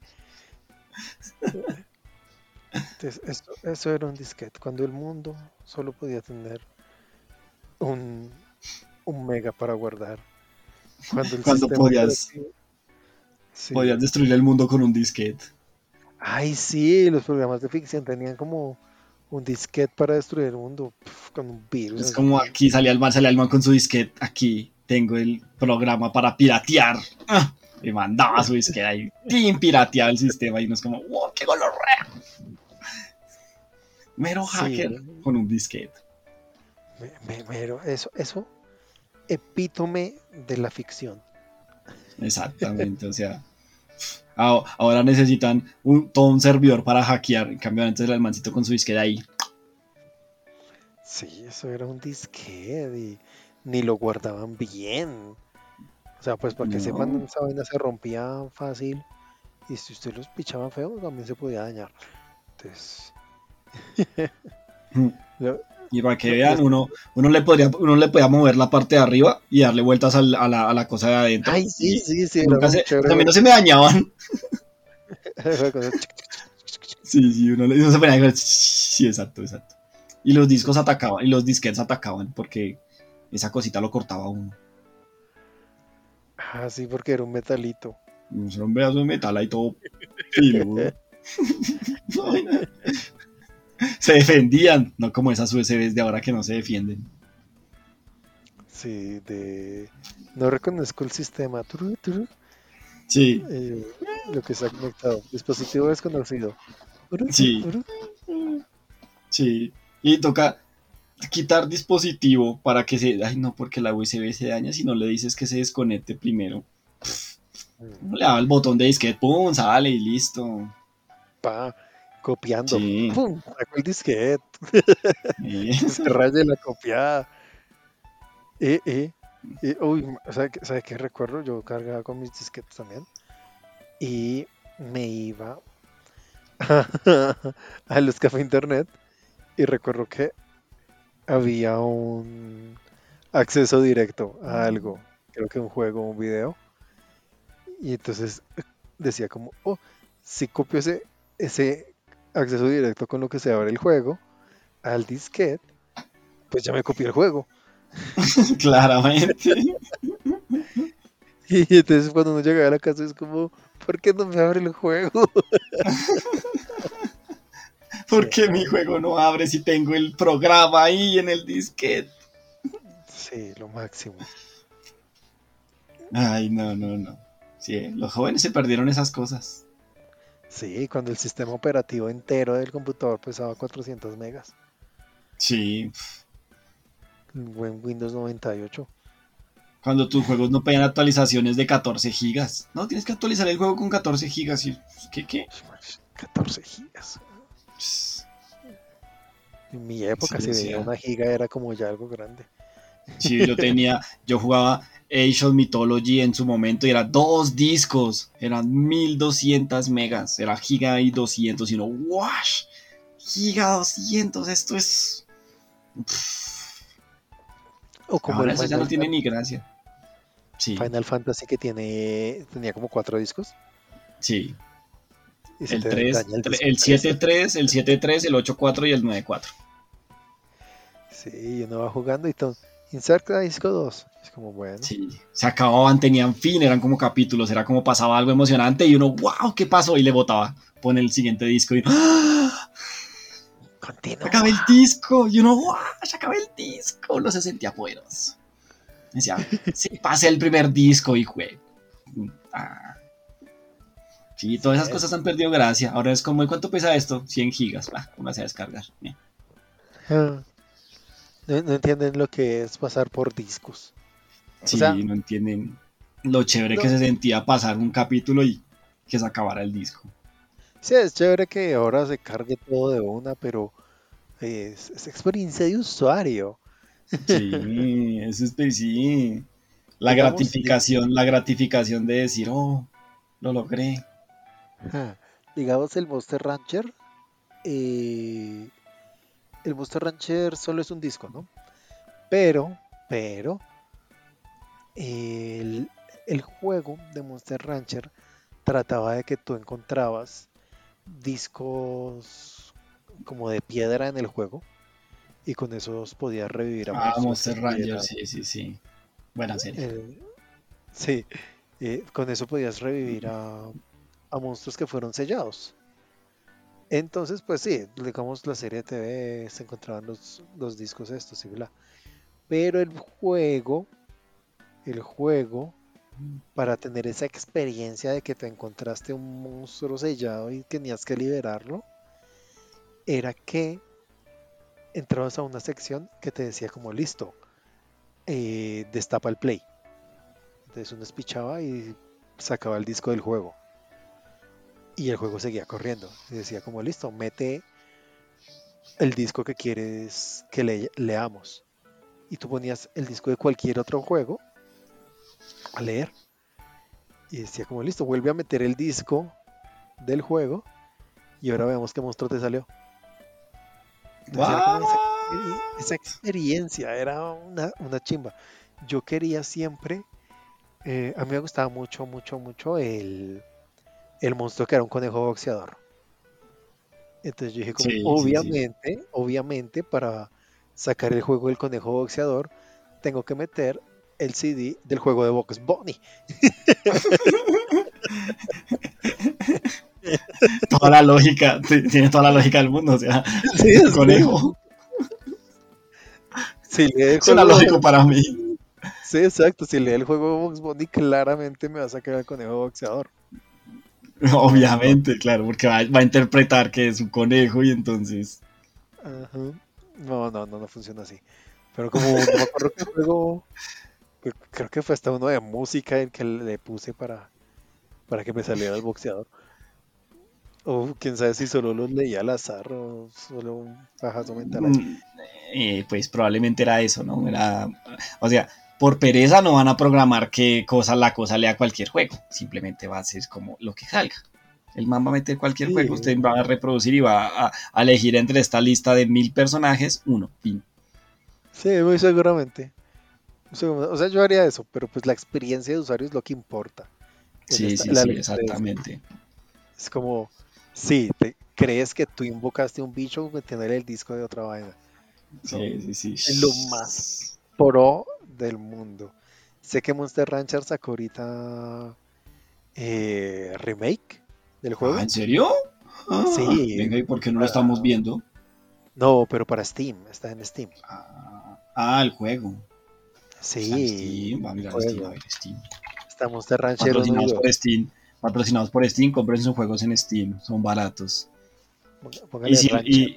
Entonces, eso era un disquete, cuando el mundo solo podía tener un, un mega para guardar, cuando el Cuando sistema podías, operativo, sí. podías destruir el mundo con un disquete. Ay, sí, los programas de ficción tenían como un disquete para destruir el mundo, con un virus, Es no sé como qué. aquí salía el man con su disquete. Aquí tengo el programa para piratear. ¡Ah! Y mandaba su disquete ahí. ¡Tin! Pirateaba el sistema. Y uno es como, ¡wow! ¡Qué gonorrea! Mero Sí, hacker con un disquete. mero, eso, epítome de la ficción. Exactamente. O sea, ahora necesitan todo un servidor para hackear. En cambio, antes el mancito con su disquete ahí. Sí, eso era un disquete y ni lo guardaban bien. O sea, pues para que sepan, No. esa vaina se rompía fácil y si usted los pichaba feo, también se podía dañar. Entonces, lo- Y para que los... vean, uno le podía mover la parte de arriba y darle vueltas a la cosa de adentro. Ay, sí, Y sí, sí, era nunca muy se, chévere. también no se me dañaban. Con Sí, sí, uno se ponía a... Sí, exacto, exacto. Y los discos atacaban, y los disquetes atacaban, porque esa cosita lo cortaba a uno. Ah, sí, porque era un metalito. Un pedazo de metal ahí todo filudo. Ay, no. Se defendían, no como esas USBs de ahora que no se defienden. Sí, no reconozco el sistema. Sí, Lo que se ha conectado. Dispositivo desconocido. sí, sí. Y toca quitar dispositivo para que se... Ay, no, porque la USB se daña si no le dices que se desconecte primero. Le daba el botón de disquete, pum, sale y listo. Pa, copiando. Sí. ¡Pum! Sacó el disquete. Eh, Que se raye la copiada. Uy, ¿sabe qué recuerdo? Yo cargaba con mis disquetes también. Y me iba a los cafés internet. Y recuerdo que había un acceso directo a algo. Creo que un juego o un video. Y entonces decía como, oh, si copio ese acceso directo con lo que se abre el juego al disquete, pues ya me copié el juego. claramente. Y entonces cuando uno llega a la casa es como, ¿por qué no me abre el juego? ¿Por Sí, qué mi juego no abre si tengo el programa ahí en el disquete? sí, lo máximo. Ay, no, no, no. Sí, los jóvenes se perdieron esas cosas. Sí, cuando el sistema operativo entero del computador pesaba 400 megas. Sí, Un buen Windows 98. cuando tus juegos no pedían actualizaciones de 14 gigas. No, tienes que actualizar el juego con 14 gigas. Y, ¿qué, qué? 14 gigas. Pss, En mi sí, época, o si veía sea, una giga era como ya algo grande. sí, yo jugaba Age of Mythology en su momento y eran dos discos, eran 1200 megas, era giga y 200 y uno, ¡wash! Giga 200, esto es... Pff, O como ahora el eso ya no tiene ni gracia. Sí, Final Fantasy que tenía como 4 discos sí. y se El te 3, daña el disco el 13. 7.3, el 7.3, el 8.4 y el 9.4. Sí, uno va jugando y todo. Inserta disco 2. Es como, bueno, Sí, se acababan, tenían fin, eran como capítulos, era como pasaba algo emocionante y uno, wow, ¿qué pasó? Y le botaba, pone el siguiente disco y ¡ah! Acabé el continúa. disco y uno, wow, se acabé el disco, no se sentía poderoso. Decía, sí, pasé el primer disco y jugué. Ah, sí, Sí todas esas es. cosas han perdido gracia. Ahora es como, ¿y cuánto pesa esto? 100 gigas, ¿cómo se va a descargar? Ah, no entienden lo que es pasar por discos. O sea, Sí, no entienden lo chévere que no, se sentía pasar un capítulo y que se acabara el disco. sí, es chévere que ahora se cargue todo de una, pero es experiencia de usuario. Sí, eso es, sí. digamos, La gratificación de decir, oh, lo logré. digamos el Monster Rancher, eh, el Monster Rancher solo es un disco, ¿no? Pero, el, el juego de Monster Rancher trataba de que tú encontrabas discos como de piedra en el juego y con esos podías revivir a Ah, monstruos que Monster Ranger, estuvieran. sí, sí, sí. Buena serie. eh, sí, con eso podías revivir a monstruos que fueron sellados. Entonces, pues sí, digamos la serie de TV se encontraban los discos estos y bla. Pero el juego, para tener esa experiencia de que te encontraste un monstruo sellado y tenías que liberarlo, era que entrabas a una sección que te decía como listo, destapa el play. Entonces uno espichaba y sacaba el disco del juego. Y el juego seguía corriendo. Y decía como listo, mete el disco que quieres que leamos. Y tú ponías el disco de cualquier otro juego a leer. Y decía como listo, vuelve a meter el disco del juego. Y ahora veamos qué monstruo te salió. Entonces era como esa ¡What! experiencia, era una chimba. Yo quería siempre, a mí me gustaba mucho, mucho, mucho el monstruo que era un conejo boxeador. Entonces yo dije como, Sí, sí, sí. obviamente para sacar el juego del conejo boxeador, tengo que meter el CD del juego de Box Bunny. Toda la lógica, tiene toda la lógica del mundo, o sea, Sí, el conejo. si lee el Suena juego de lógico Box para mí. Sí, exacto, si lee el juego de Box Bunny, claramente me va a sacar el conejo boxeador. No, no. Obviamente, claro, porque va a interpretar que es un conejo y entonces. Ajá. No funciona así. Pero como no me acuerdo qué juego, creo que fue hasta uno de música el que le puse para que me saliera el boxeador. O quién sabe si solo los leía al azar o solo un pajazo mental ahí. mm, pues probablemente era eso, ¿no? O sea, por pereza no van a programar la cosa lea cualquier juego. Simplemente va a ser como lo que salga. El man va a meter cualquier juego, Sí, usted va a reproducir y va a elegir entre esta lista de 1000 personajes uno. Fin. sí, muy seguramente. O sea, yo haría eso, pero pues la experiencia de usuario es lo que importa. Sí, sí, La sí, lectura exactamente. es como, sí, te crees que tú invocaste un bicho metiéndole el disco de otra vaina. No, Sí, sí, es lo más sí. pro del mundo. Sé que Monster Rancher sacó ahorita remake del Ah, juego. ¿en serio? Ah, Sí, venga, ¿y por qué no lo estamos para... viendo? No, pero para Steam, está en Steam. El juego. Está en Sí, Steam, va a el mirar Steam, a juego. ver, Steam. Está Monster Rancher uno y Patrocinados por 2. Steam. Patrocinados por Steam, compren sus juegos en Steam, son baratos. Y Póngale si Rancher.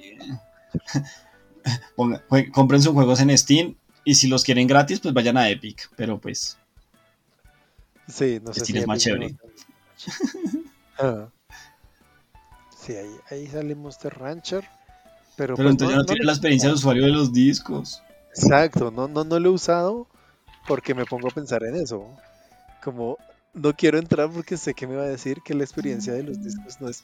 compren sus juegos en Steam y si los quieren gratis, pues vayan a Epic, pero pues Sí, no sé Steam si es más Epic me va a chévere. tener Rancher. Ah, sí, ahí sale Monster Rancher. Pero Pero pues entonces no, ya no no tiene lo he la experiencia de usado. usuario de los discos. Exacto, no lo he usado porque me pongo a pensar en eso. Como no quiero entrar porque sé que me va a decir que la experiencia de los discos no es.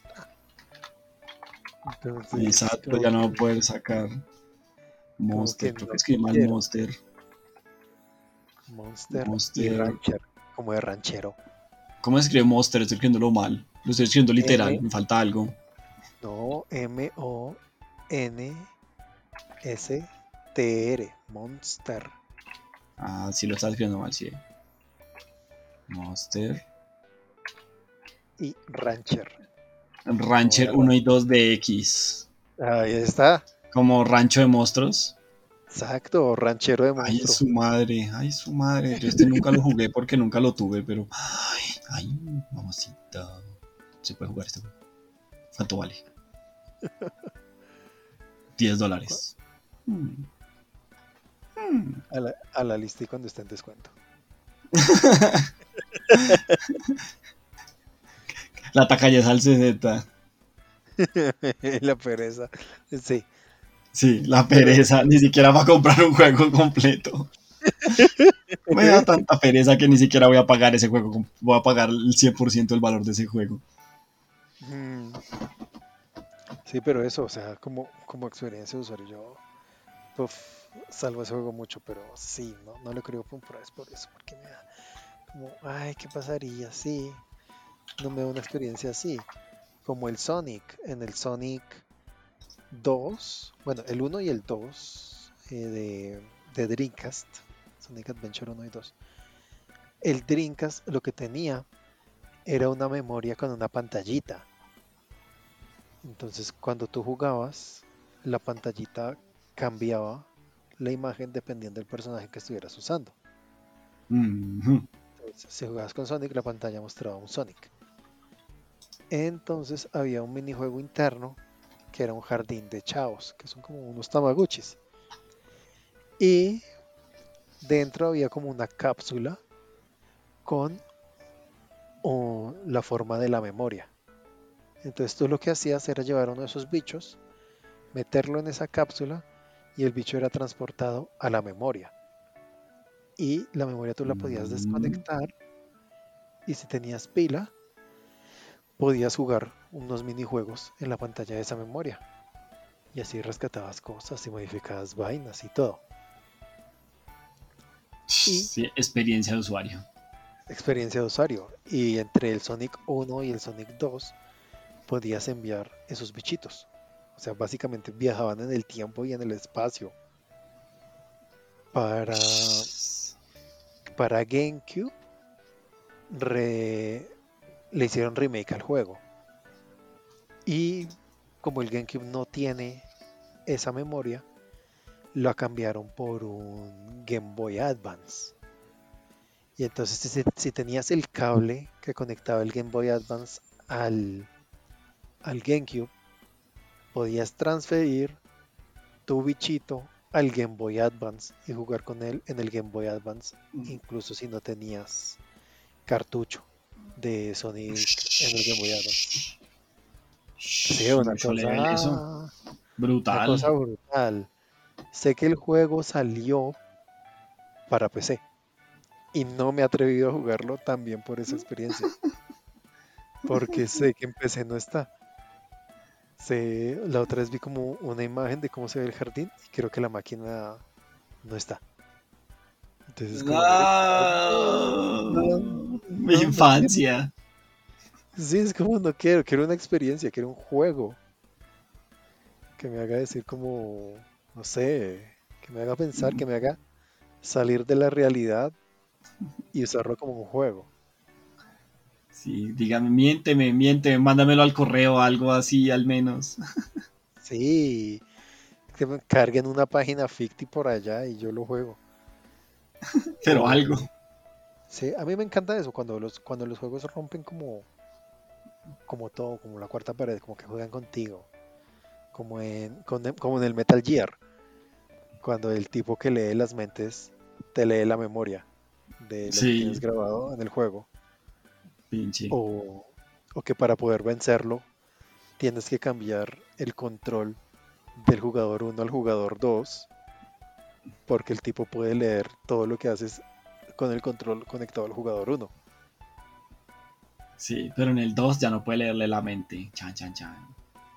Entonces, Exacto, ya no va a poder sacar como Monster, que creo que no escribe mal quiero. Monster. Monster y Monster. Rancher, como de ranchero. ¿Cómo se escribe Monster? Estoy escribiéndolo mal. Lo estoy escribiendo literal, M, me falta algo. no, Monster. Monster Ah, sí lo estás escribiendo mal, sí. Monster. y Rancher, como Rancher de uno y rancho. 2 de X. Ahí está. Como rancho de monstruos. Exacto, ranchero de Ay, es monstruo. su madre, ay, su madre. Yo este nunca lo jugué porque nunca lo tuve, pero. Ay, mamacita. Se puede jugar este juego. ¿Cuánto vale? $10. Hmm. Hmm. A la lista y cuando esté en descuento. La tacaña salseceta. La pereza. Sí, Sí, la pero pereza. Ni siquiera va a comprar un juego completo. Me da tanta pereza que ni siquiera voy a pagar ese juego. Voy a pagar el 100% del valor de ese juego. Mm, sí, pero eso, o sea, como experiencia de usuario, yo uf, salvo ese juego mucho, pero sí, no lo creo comprar, es por eso, porque me da como, ay, ¿qué pasaría si no me da una experiencia así? Como el Sonic, en el Sonic 2, bueno, el uno y el 2 de Dreamcast, Sonic Adventure uno y 2. El Dreamcast lo que tenía era una memoria con una pantallita. Entonces, cuando tú jugabas, la pantallita cambiaba la imagen dependiendo del personaje que estuvieras usando. Mhm. Entonces, si jugabas con Sonic, la pantalla mostraba un Sonic. Entonces, había un minijuego interno que era un jardín de chavos, que son como unos Tamagotchis. Y dentro había como una cápsula con la forma de la memoria. Entonces, tú lo que hacías era llevar uno de esos bichos, meterlo en esa cápsula y el bicho era transportado a la memoria. Y la memoria tú la podías desconectar y si tenías pila, podías jugar unos minijuegos en la pantalla de esa memoria. Y así rescatabas cosas y modificabas vainas y todo. Y Sí, experiencia de usuario. experiencia de usuario. Y entre el Sonic 1 y el Sonic 2 podías enviar esos bichitos. O sea, básicamente viajaban en el tiempo y en el espacio. Para, para GameCube le hicieron remake al juego. Y como el GameCube no tiene esa memoria, lo cambiaron por un Game Boy Advance. Y entonces si tenías el cable que conectaba el Game Boy Advance al GameCube, podías transferir tu bichito al Game Boy Advance y jugar con él en el Game Boy Advance, incluso si no tenías cartucho de Sonic en el Game Boy Advance. Sí, Mucho level eso. una cosa Brutal. brutal. Sé que el juego salió para PC y no me he atrevido a jugarlo también por esa experiencia, porque sé que en PC no está. La otra vez vi como una imagen de cómo se ve el jardín y creo que la máquina no está. Entonces es como, Mi no quiero. infancia. Sí, es como no quiero una experiencia, quiero un juego que me haga decir como, no sé, que me haga pensar, que me haga salir de la realidad y usarlo como un juego. Sí, dígame, miénteme, mándamelo al correo, algo así al menos. Sí, que me carguen una página ficti por allá y yo lo juego. Pero algo. O, sí, a mí me encanta eso, cuando los juegos rompen como todo, como la cuarta pared, como que juegan contigo, como en el Metal Gear, cuando el tipo que lee las mentes te lee la memoria de lo que tienes Sí, grabado en el juego, pinche. o, o que para poder vencerlo tienes que cambiar el control del jugador uno al jugador 2 porque el tipo puede leer todo lo que haces con el control conectado al jugador uno. Sí, pero en el 2 ya no puede leerle la mente. Chan, chan, chan.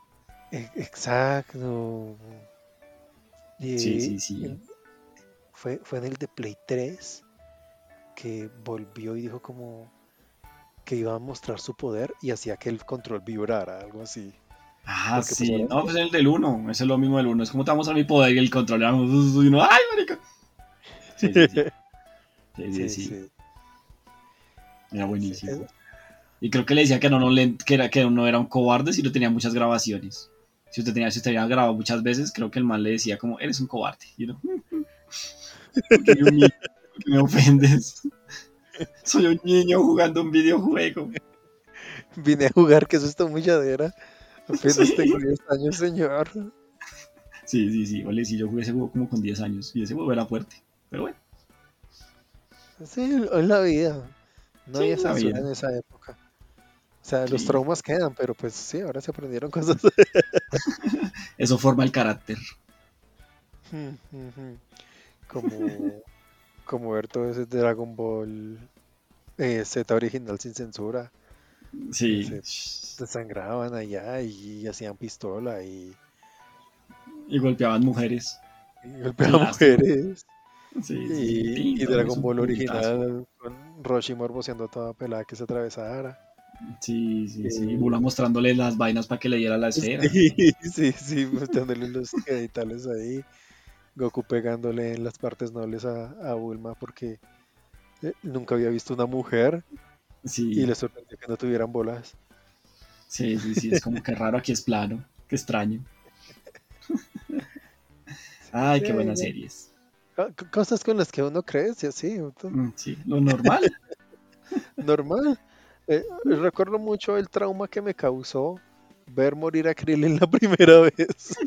Exacto. Sí, Y sí, sí. fue en el de Play 3 que volvió y dijo como que iba a mostrar su poder y hacía que el control vibrara, algo así. Ah, Porque pues sí. ahora, No, pues el del uno. Es lo mismo del uno. Es como te vamos a mi poder y el control. Y uno, ¡ay, marica! Sí, sí, sí. Sí, sí, sí, sí. sí, Era sí, buenísimo. Y creo que le decía que que no era un cobarde si no tenía muchas grabaciones. Si usted había grabado muchas veces, creo que el man le decía como, eres un cobarde. Y uno, ¿por qué me humillas? ¿Por qué me ofendes? Soy un niño jugando un videojuego. vine a jugar, que eso está humilladera. Apenas tengo Sí, 10 años, señor. sí, sí, sí. Ole, sí, yo jugué ese juego como con 10 años y ese juego era fuerte. Pero bueno, Sí, en la vida. No sí, había la censura vida. en esa época. O sea, los Sí, traumas quedan, pero pues sí, ahora se aprendieron cosas. eso forma el carácter. Como, como ver todo ese Dragon Ball Z original sin censura, que Sí. se desangraban allá y hacían pistola Y golpeaban mujeres. y Qué golpeaban lástima. mujeres. Sí, sí. Y Tinto, es Dragon un Ball puñetazo. original con Roshi morboseando a toda pelada que se atravesara. Sí, sí, sí. Bula Eh, mostrándole las vainas para que le diera la esfera. sí, sí, sí, mostrándole los genitales ahí. Goku pegándole en las partes nobles a Bulma porque nunca había visto una mujer y Sí, le sorprendió que no tuvieran bolas. sí, sí, sí. Es como que raro, aquí es plano. Qué extraño. Sí, Ay, sí, qué buenas series. cosas con las que uno crece, así, Sí, lo normal. normal. Recuerdo mucho el trauma que me causó ver morir a Krillin la primera vez.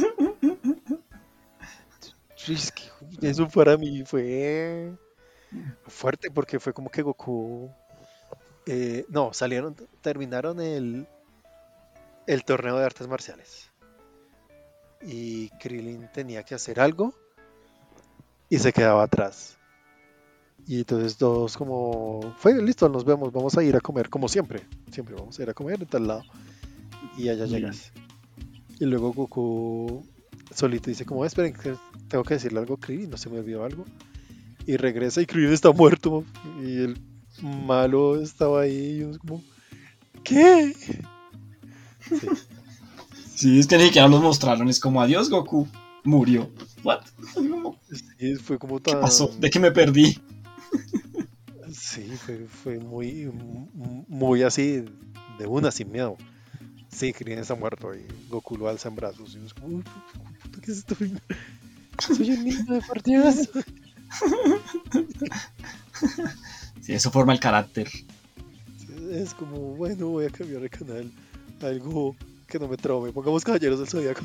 Sí, es que eso para mí fue fuerte porque fue como que Goku, no, terminaron el torneo de artes marciales y Krillin tenía que hacer algo y se quedaba atrás. Y entonces todos como, fue listo, nos vemos, vamos a ir a comer como siempre, siempre vamos a ir a comer en tal lado y allá Sí. llegas. Y luego Goku solito dice como, esperen, que tengo que decirle algo a Krillin, no se me olvidó algo. Y regresa y Krillin está muerto y el malo estaba ahí y yo como, ¿qué? Sí, Sí, es que ni siquiera los mostraron. Es como, adiós, Goku. Murió. What? sí, fue como ¿Qué pasó? ¿De tan, qué me perdí? sí, fue muy, muy así, de una sin miedo. Sí, Krillin está muerto y Goku lo alza en brazos y yo es como, "Uy, puta, ¿qué es esto? Soy un niño de por Dios". Sí, eso forma el carácter. Es como, bueno, voy a cambiar de canal a algo que no me traume. Pongamos Caballeros del Zodíaco.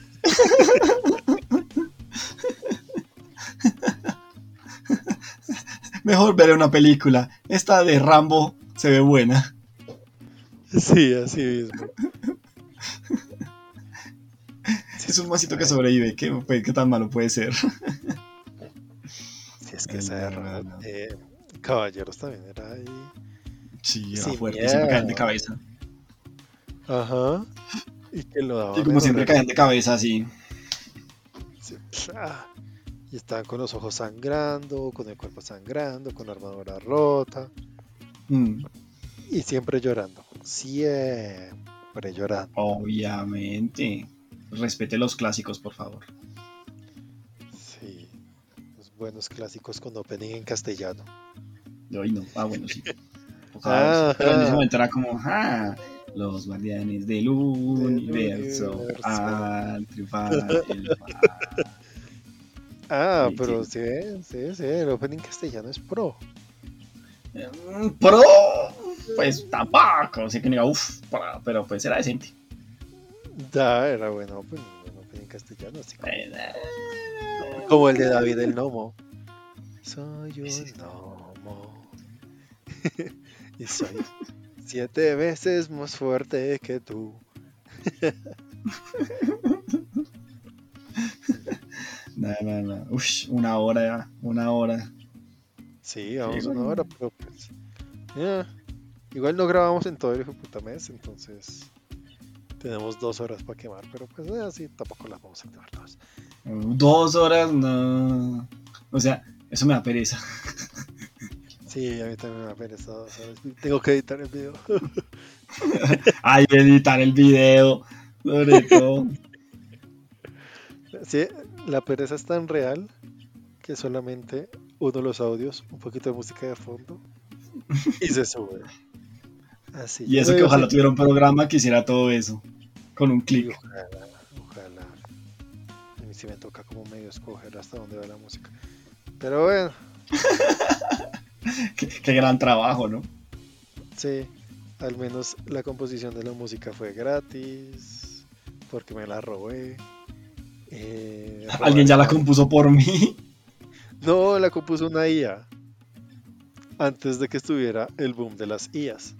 Mejor veré una película. Esta de Rambo se ve buena. Sí, así mismo. Sí, Es un mosito que ay, sobrevive. ¿Qué tan malo puede ser? sí, es que Ay, esa de no, no, no. Caballeros también era ahí. Sí, era Sin fuerte y siempre caen de miedo. cabeza. Ajá. Y que lo Y daban como en siempre horario. caen de cabeza, así. Sí, y estaban con los ojos sangrando, con el cuerpo sangrando, con la armadura rota. Mm, Y siempre llorando. Siempre llorando. obviamente. Respete los clásicos, por favor. Sí. Los buenos clásicos con opening en castellano. Hoy no. Ah, bueno, sí. Tocaba eso. Pero en ese Ajá. momento era como, ¡ah! Los guardianes del Del universo universo. al triunfar el mal. Ah, Sí, pero sí. sí, sí, sí, el opening castellano es pro. Pro, pues tampoco. Así que diga, uff, pero pues era decente. Da, era bueno opening castellano, así Eh, como el de David el Nomo. Soy sí, un sí. gnomo y soy 7 veces más fuerte que tú. No, no, no. Uff, una hora ya, una hora. Sí, Sí, vamos una bueno. hora, pero pues. Ya, igual no grabamos en todo el hijo de puta mes, entonces tenemos 2 horas para quemar, pero pues así tampoco las vamos a quemar todas. 2 horas, no. O sea, eso me da pereza. Sí, a mí también me da pereza 2 horas. Tengo que editar el video. Ay, editar el video, sobre todo. Sí, la pereza es tan real que solamente uno los audios, un poquito de música de fondo y se sube. Así, Y yo eso que medio ojalá sí. tuviera un programa que hiciera todo eso. Con un Uy, clic. ojalá, ojalá. A mí sí me toca como medio escoger hasta dónde va la música. Pero bueno, Qué gran trabajo, ¿no? sí, al menos la composición de la música fue gratis, porque me la robé. Alguien Robar ya la está. compuso por mí. No, la compuso una IA antes de que estuviera el boom de las IAs.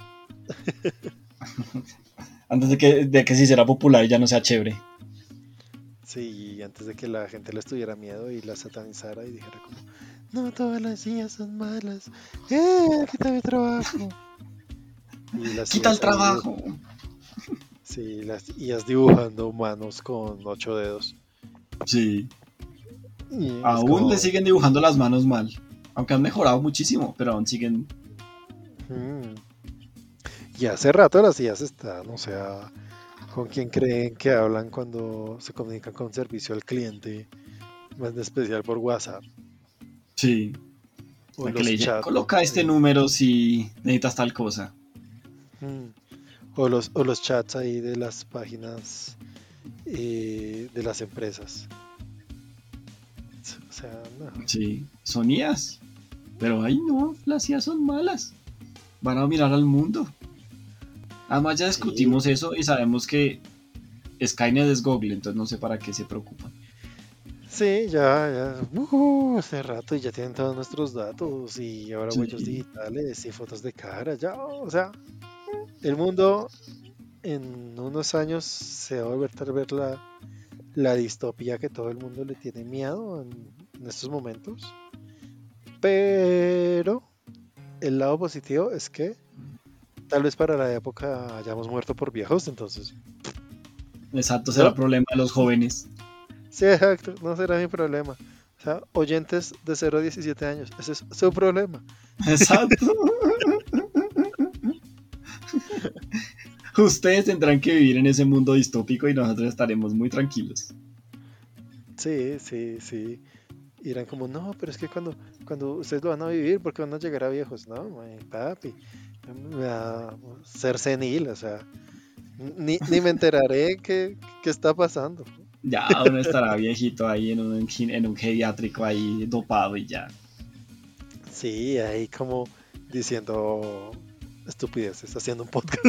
Antes de que se hiciera popular y ya no sea chévere. Sí, antes de que la gente le tuviera miedo y la satanizara y dijera como, no todas las sillas son malas. Quita mi trabajo. Y las Quita el sillas ahí, trabajo. sí, las IAs dibujando humanos con 8 dedos. Sí. Y es Aún le como, siguen dibujando las manos mal. Aunque han mejorado muchísimo, pero aún siguen. mm. Y hace rato las IAs están, o sea, ¿con quién creen que hablan cuando se comunican con servicio al cliente? Más en especial por WhatsApp. Sí. O La que le los dice, chats. coloca este número si necesitas tal cosa. Mm, o los chats ahí de las páginas de las empresas. O sea, no. Sí. Son IAs. Pero ahí no, las IAs son malas. Van a mirar al mundo. Además ya Sí, discutimos eso y sabemos que Skynet es Google, entonces no sé para qué se preocupan. sí, ya, hace rato y ya tienen todos nuestros datos y ahora huellas Sí. digitales y fotos de cara, ya, o sea, el mundo en unos años se va a volver tal vez la distopía que todo el mundo le tiene miedo en estos momentos, pero el lado positivo es que tal vez para la época hayamos muerto por viejos, entonces, Exacto, será no, problema de los jóvenes. sí, exacto, no será mi problema. O sea, oyentes de 0 a 17 años, ese es su problema. Exacto. Ustedes tendrán que vivir en ese mundo distópico y nosotros estaremos muy tranquilos. Sí, sí, sí. Y eran como, no, pero es que cuando ustedes lo van a vivir, porque van a llegar a viejos, no, papi, me va a ser senil, o sea, ni me enteraré qué está pasando. Ya uno estará viejito ahí en un geriátrico ahí dopado y ya. Sí, ahí como diciendo estupideces, haciendo un podcast.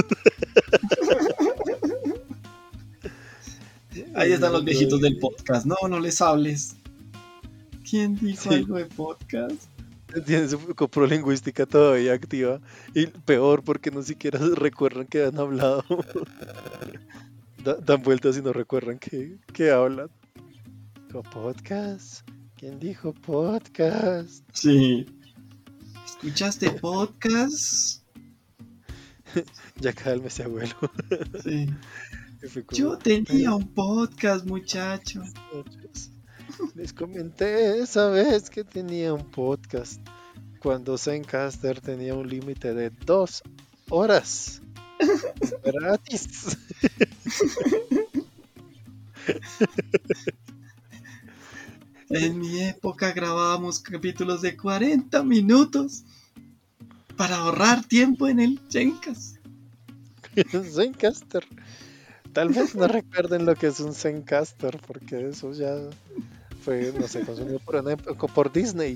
Ahí El están los mundo viejitos del de... podcast. No, no les hables. ¿Quién dijo Sí, algo de podcast? tiene su coprolingüística todavía activa. Y peor porque no siquiera recuerdan que han hablado. Dan vueltas y no recuerdan que hablan. Como podcast. ¿Quién dijo podcast? Sí. ¿Escuchaste podcast? Ya cálmese, abuelo. Sí. Y fue Yo como, tenía un podcast, muchacho. muchachos, les comenté esa vez que tenía un podcast cuando Zencaster tenía un límite de 2 horas gratis. En mi época grabábamos capítulos de 40 minutos para ahorrar tiempo en el Jencast. Zencaster. Tal vez no recuerden lo que es un Zencaster, porque eso ya fue, no sé, consumido por Disney.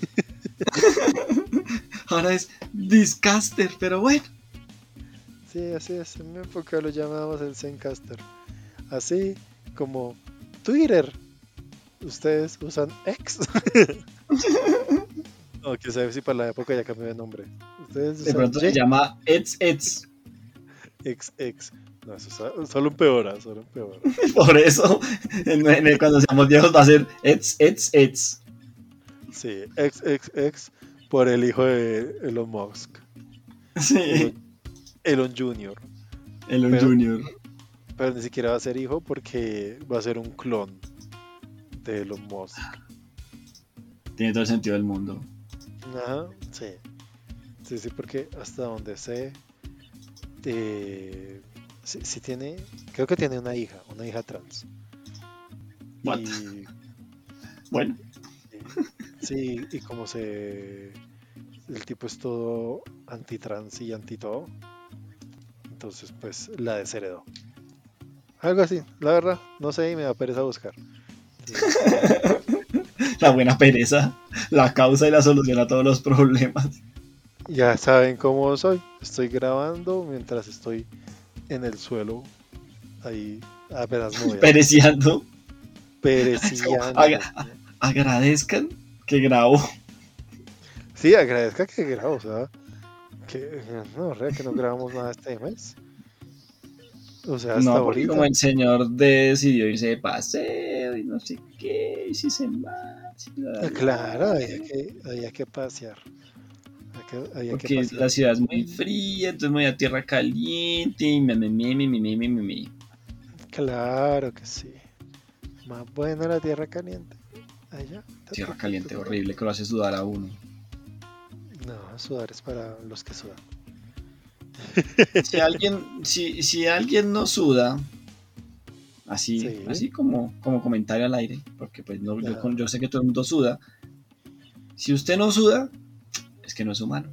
Ahora es Discaster, pero bueno. Sí, así es. En mi época lo llamábamos el Zencaster. Así como Twitter. Ustedes usan X. No, quién sabe si para la época ya cambió de nombre. Ustedes De usan pronto se llama Eds. XX. No, eso solo empeora, solo empeora. Por eso, cuando seamos viejos va a ser Eds. Sí, XXX por el hijo de Elon Musk. Elon, Sí, Elon Jr. Elon Pero, Junior. pero ni siquiera va a ser hijo porque va a ser un clon de Elon Musk. Tiene todo el sentido del mundo. Ajá, sí. Sí, sí, porque hasta donde sé, sí, sí tiene, creo que tiene una hija trans. What? Y Bueno, sí, y como el tipo es todo anti-trans y anti-todo, entonces pues la desheredó. Algo así, la verdad, no sé y me da pereza buscar. Entonces, la buena pereza, la causa y la solución a todos los problemas. ya saben cómo soy. Estoy grabando mientras estoy en el suelo, ahí apenas me voy a acostar. Pereciando. Pereciando. Agradezcan que grabo. Sí, agradezca que grabo, o sea, que no, que no grabamos nada este mes. O sea, hasta No, porque como ahorita. el señor decidió irse de paseo y no sé qué, y si se va. Claro, había que pasear. Había que Porque pasear. la ciudad es muy fría, entonces me voy a tierra caliente y me. Claro que sí. Más buena la tierra caliente. Allá. Tierra caliente horrible que lo hace sudar a uno. No, sudar es para los que sudan. Si alguien no suda, así, Sí. así como comentario al aire, porque pues no, Ajá. yo sé que todo el mundo suda. Si usted no suda, es que no es humano.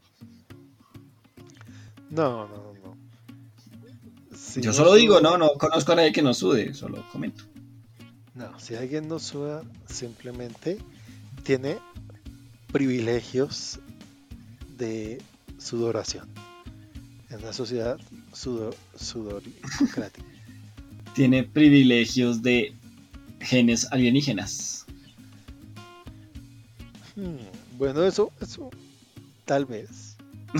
No, no, no. Si Yo no solo digo, suda, no conozco a nadie que no sude, solo comento. no. Si alguien no suda, simplemente tiene privilegios de sudoración. En una sociedad sudoricrática. Tiene privilegios de genes alienígenas. Bueno, eso tal vez.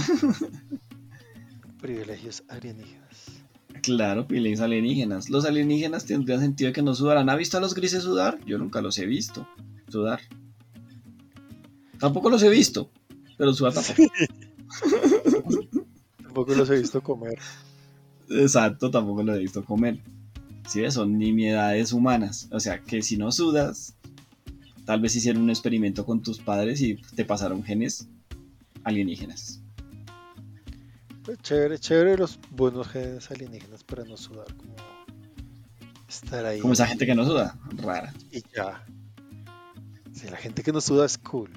Privilegios alienígenas. Claro, privilegios alienígenas. Los alienígenas tendrían sentido de que no sudaran. ¿Ha visto a los grises sudar? Yo nunca los he visto sudar. Tampoco los he visto, pero sudar tampoco. Tampoco los he visto comer. Exacto, tampoco los he visto comer. Si ves, son nimiedades humanas. O sea, que si no sudas, tal vez hicieron un experimento con tus padres y te pasaron genes alienígenas. Pues chévere, chévere los buenos genes alienígenas para no sudar, como estar Como esa gente ahí que no suda, rara. y ya. Si la gente que no suda es cool.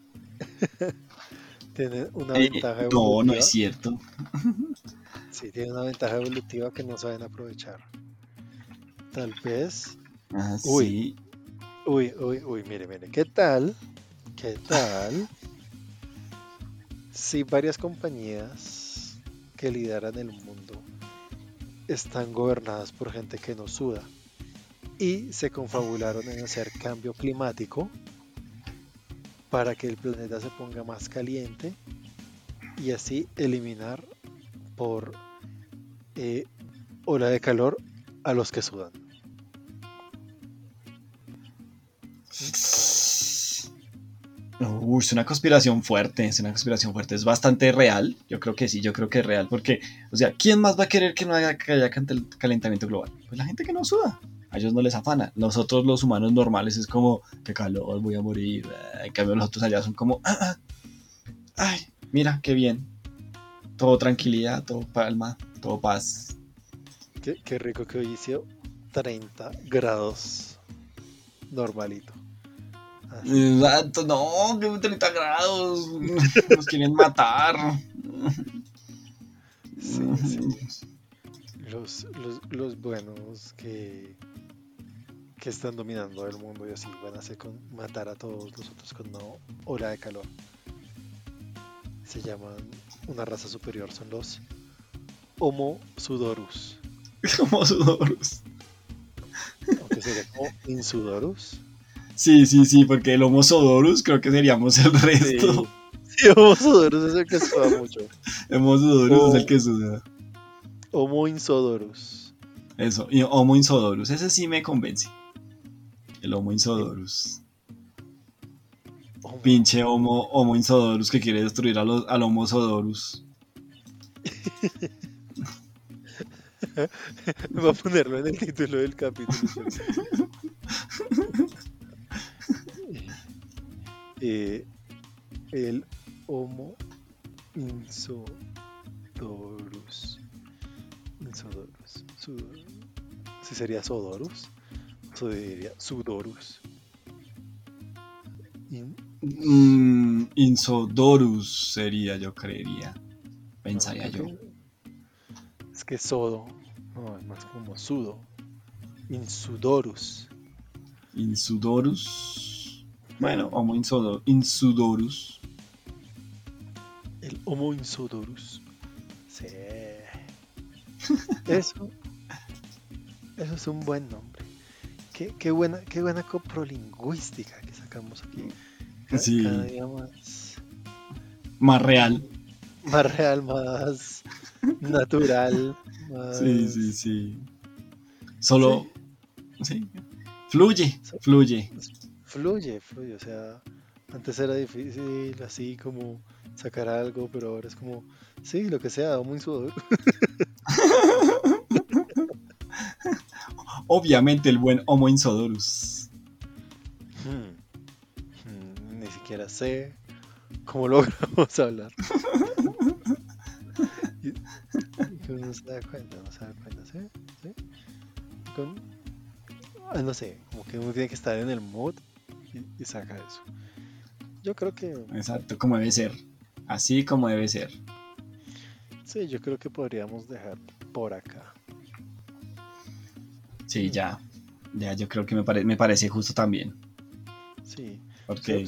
Tiene una ventaja No es evolutiva. cierto. Sí, tiene una ventaja evolutiva que no saben aprovechar. Tal vez. Ah, Uy, sí. mire, mire. ¿Qué tal? ¿Qué tal? Si varias compañías que lideran el mundo están gobernadas por gente que no suda y se confabularon en hacer cambio climático para que el planeta se ponga más caliente y así eliminar por ola de calor a los que sudan. Es una conspiración fuerte, es bastante real, yo creo que sí, yo creo que es real, porque, o sea, ¿quién más va a querer que no haya calentamiento global? Pues la gente que no suda, a ellos no les afana, nosotros los humanos normales es como, qué calor, voy a morir, en cambio los otros allá son como, ay, mira, qué bien, todo tranquilidad, todo calma, todo paz. Qué rico que hoy hizo 30 grados normalito. Así. Exacto, no, que 30 grados, nos quieren matar. Sí, sí. Los buenos que están dominando el mundo y así van a hacer matar a todos los otros con una ola de calor. Se llaman una raza superior, son los Homo sudorus. Como sudoros. Aunque sería como Insudorus. Sí, porque el Homo sodorus creo que seríamos el resto. Sí, sí, Homo sudorus es el que suda mucho. El Homo sodorus es el O que suda. Homo insodorus. Eso, y Homo insodorus, ese sí me convence. El Homo insodorus. Homo. Pinche Homo insodorus que quiere destruir al Homo sodorus. Voy a ponerlo en el título del capítulo. Eh, el Homo insodorus. Insodorus. ¿Sí sería Sodorus? O diría Sudorus. Insodorus sería, yo creería. Pensaría yo. Es que Sodo. No, es más como Sudo. Insudorus. Insudorus. Bueno, Homo insudorus. El Homo insodorus. Sí. Eso es un buen nombre. Qué buena coprolingüística que sacamos aquí. Sí. Cada día más real. Más real, más natural. Más... Sí. Solo. Sí. Fluye. fluye, o sea, antes era difícil así como sacar algo, pero ahora es como, sí, lo que sea, muy sudor. Obviamente el buen Homo Insodorus. Ni siquiera sé cómo logramos hablar. Y uno se da cuenta, ¿sí? ¿Sí? Con- no sé, como que uno tiene que estar en el mood y saca eso. Yo creo que, Exacto, como debe ser. Así como debe ser. sí, yo creo que podríamos dejar por acá. Sí, ya. Ya, yo creo que me parece justo también. Sí. Porque,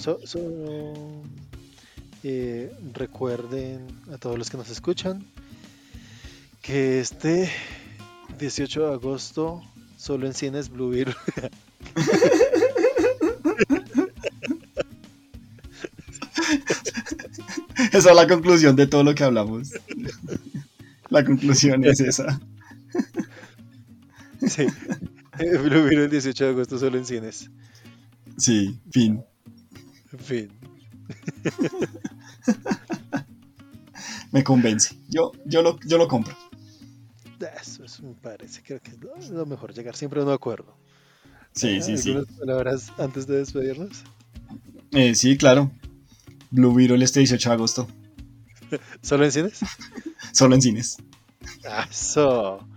Recuerden a todos los que nos escuchan que este 18 de agosto solo en cines Blue Beetle. esa es la conclusión de todo lo que hablamos. La conclusión es esa. Sí, Blue Beetle el 18 de agosto solo en cines. Sí, fin. En fin, Me convence. Yo lo compro. eso me parece, creo que es lo mejor, llegar siempre a un acuerdo. Sí, sí, sí. ¿Algunas palabras antes de despedirnos? Sí, claro. Blue Beetle este 18 de agosto. ¿Solo en cines? Solo en cines. Eso.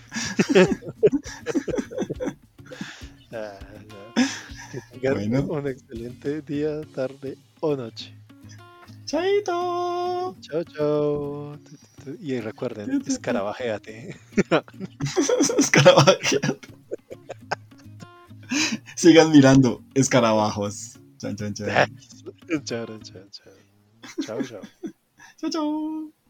Ah, no. Que tengan Bueno. un excelente día, tarde o noche. Chaito. Chao, chao. Y recuerden, escarabajéate. Escarabajos. Sigan mirando. Escarabajos. Chan, chan, chan. Chao, chao, chao. Chao, chao. Chao, chao.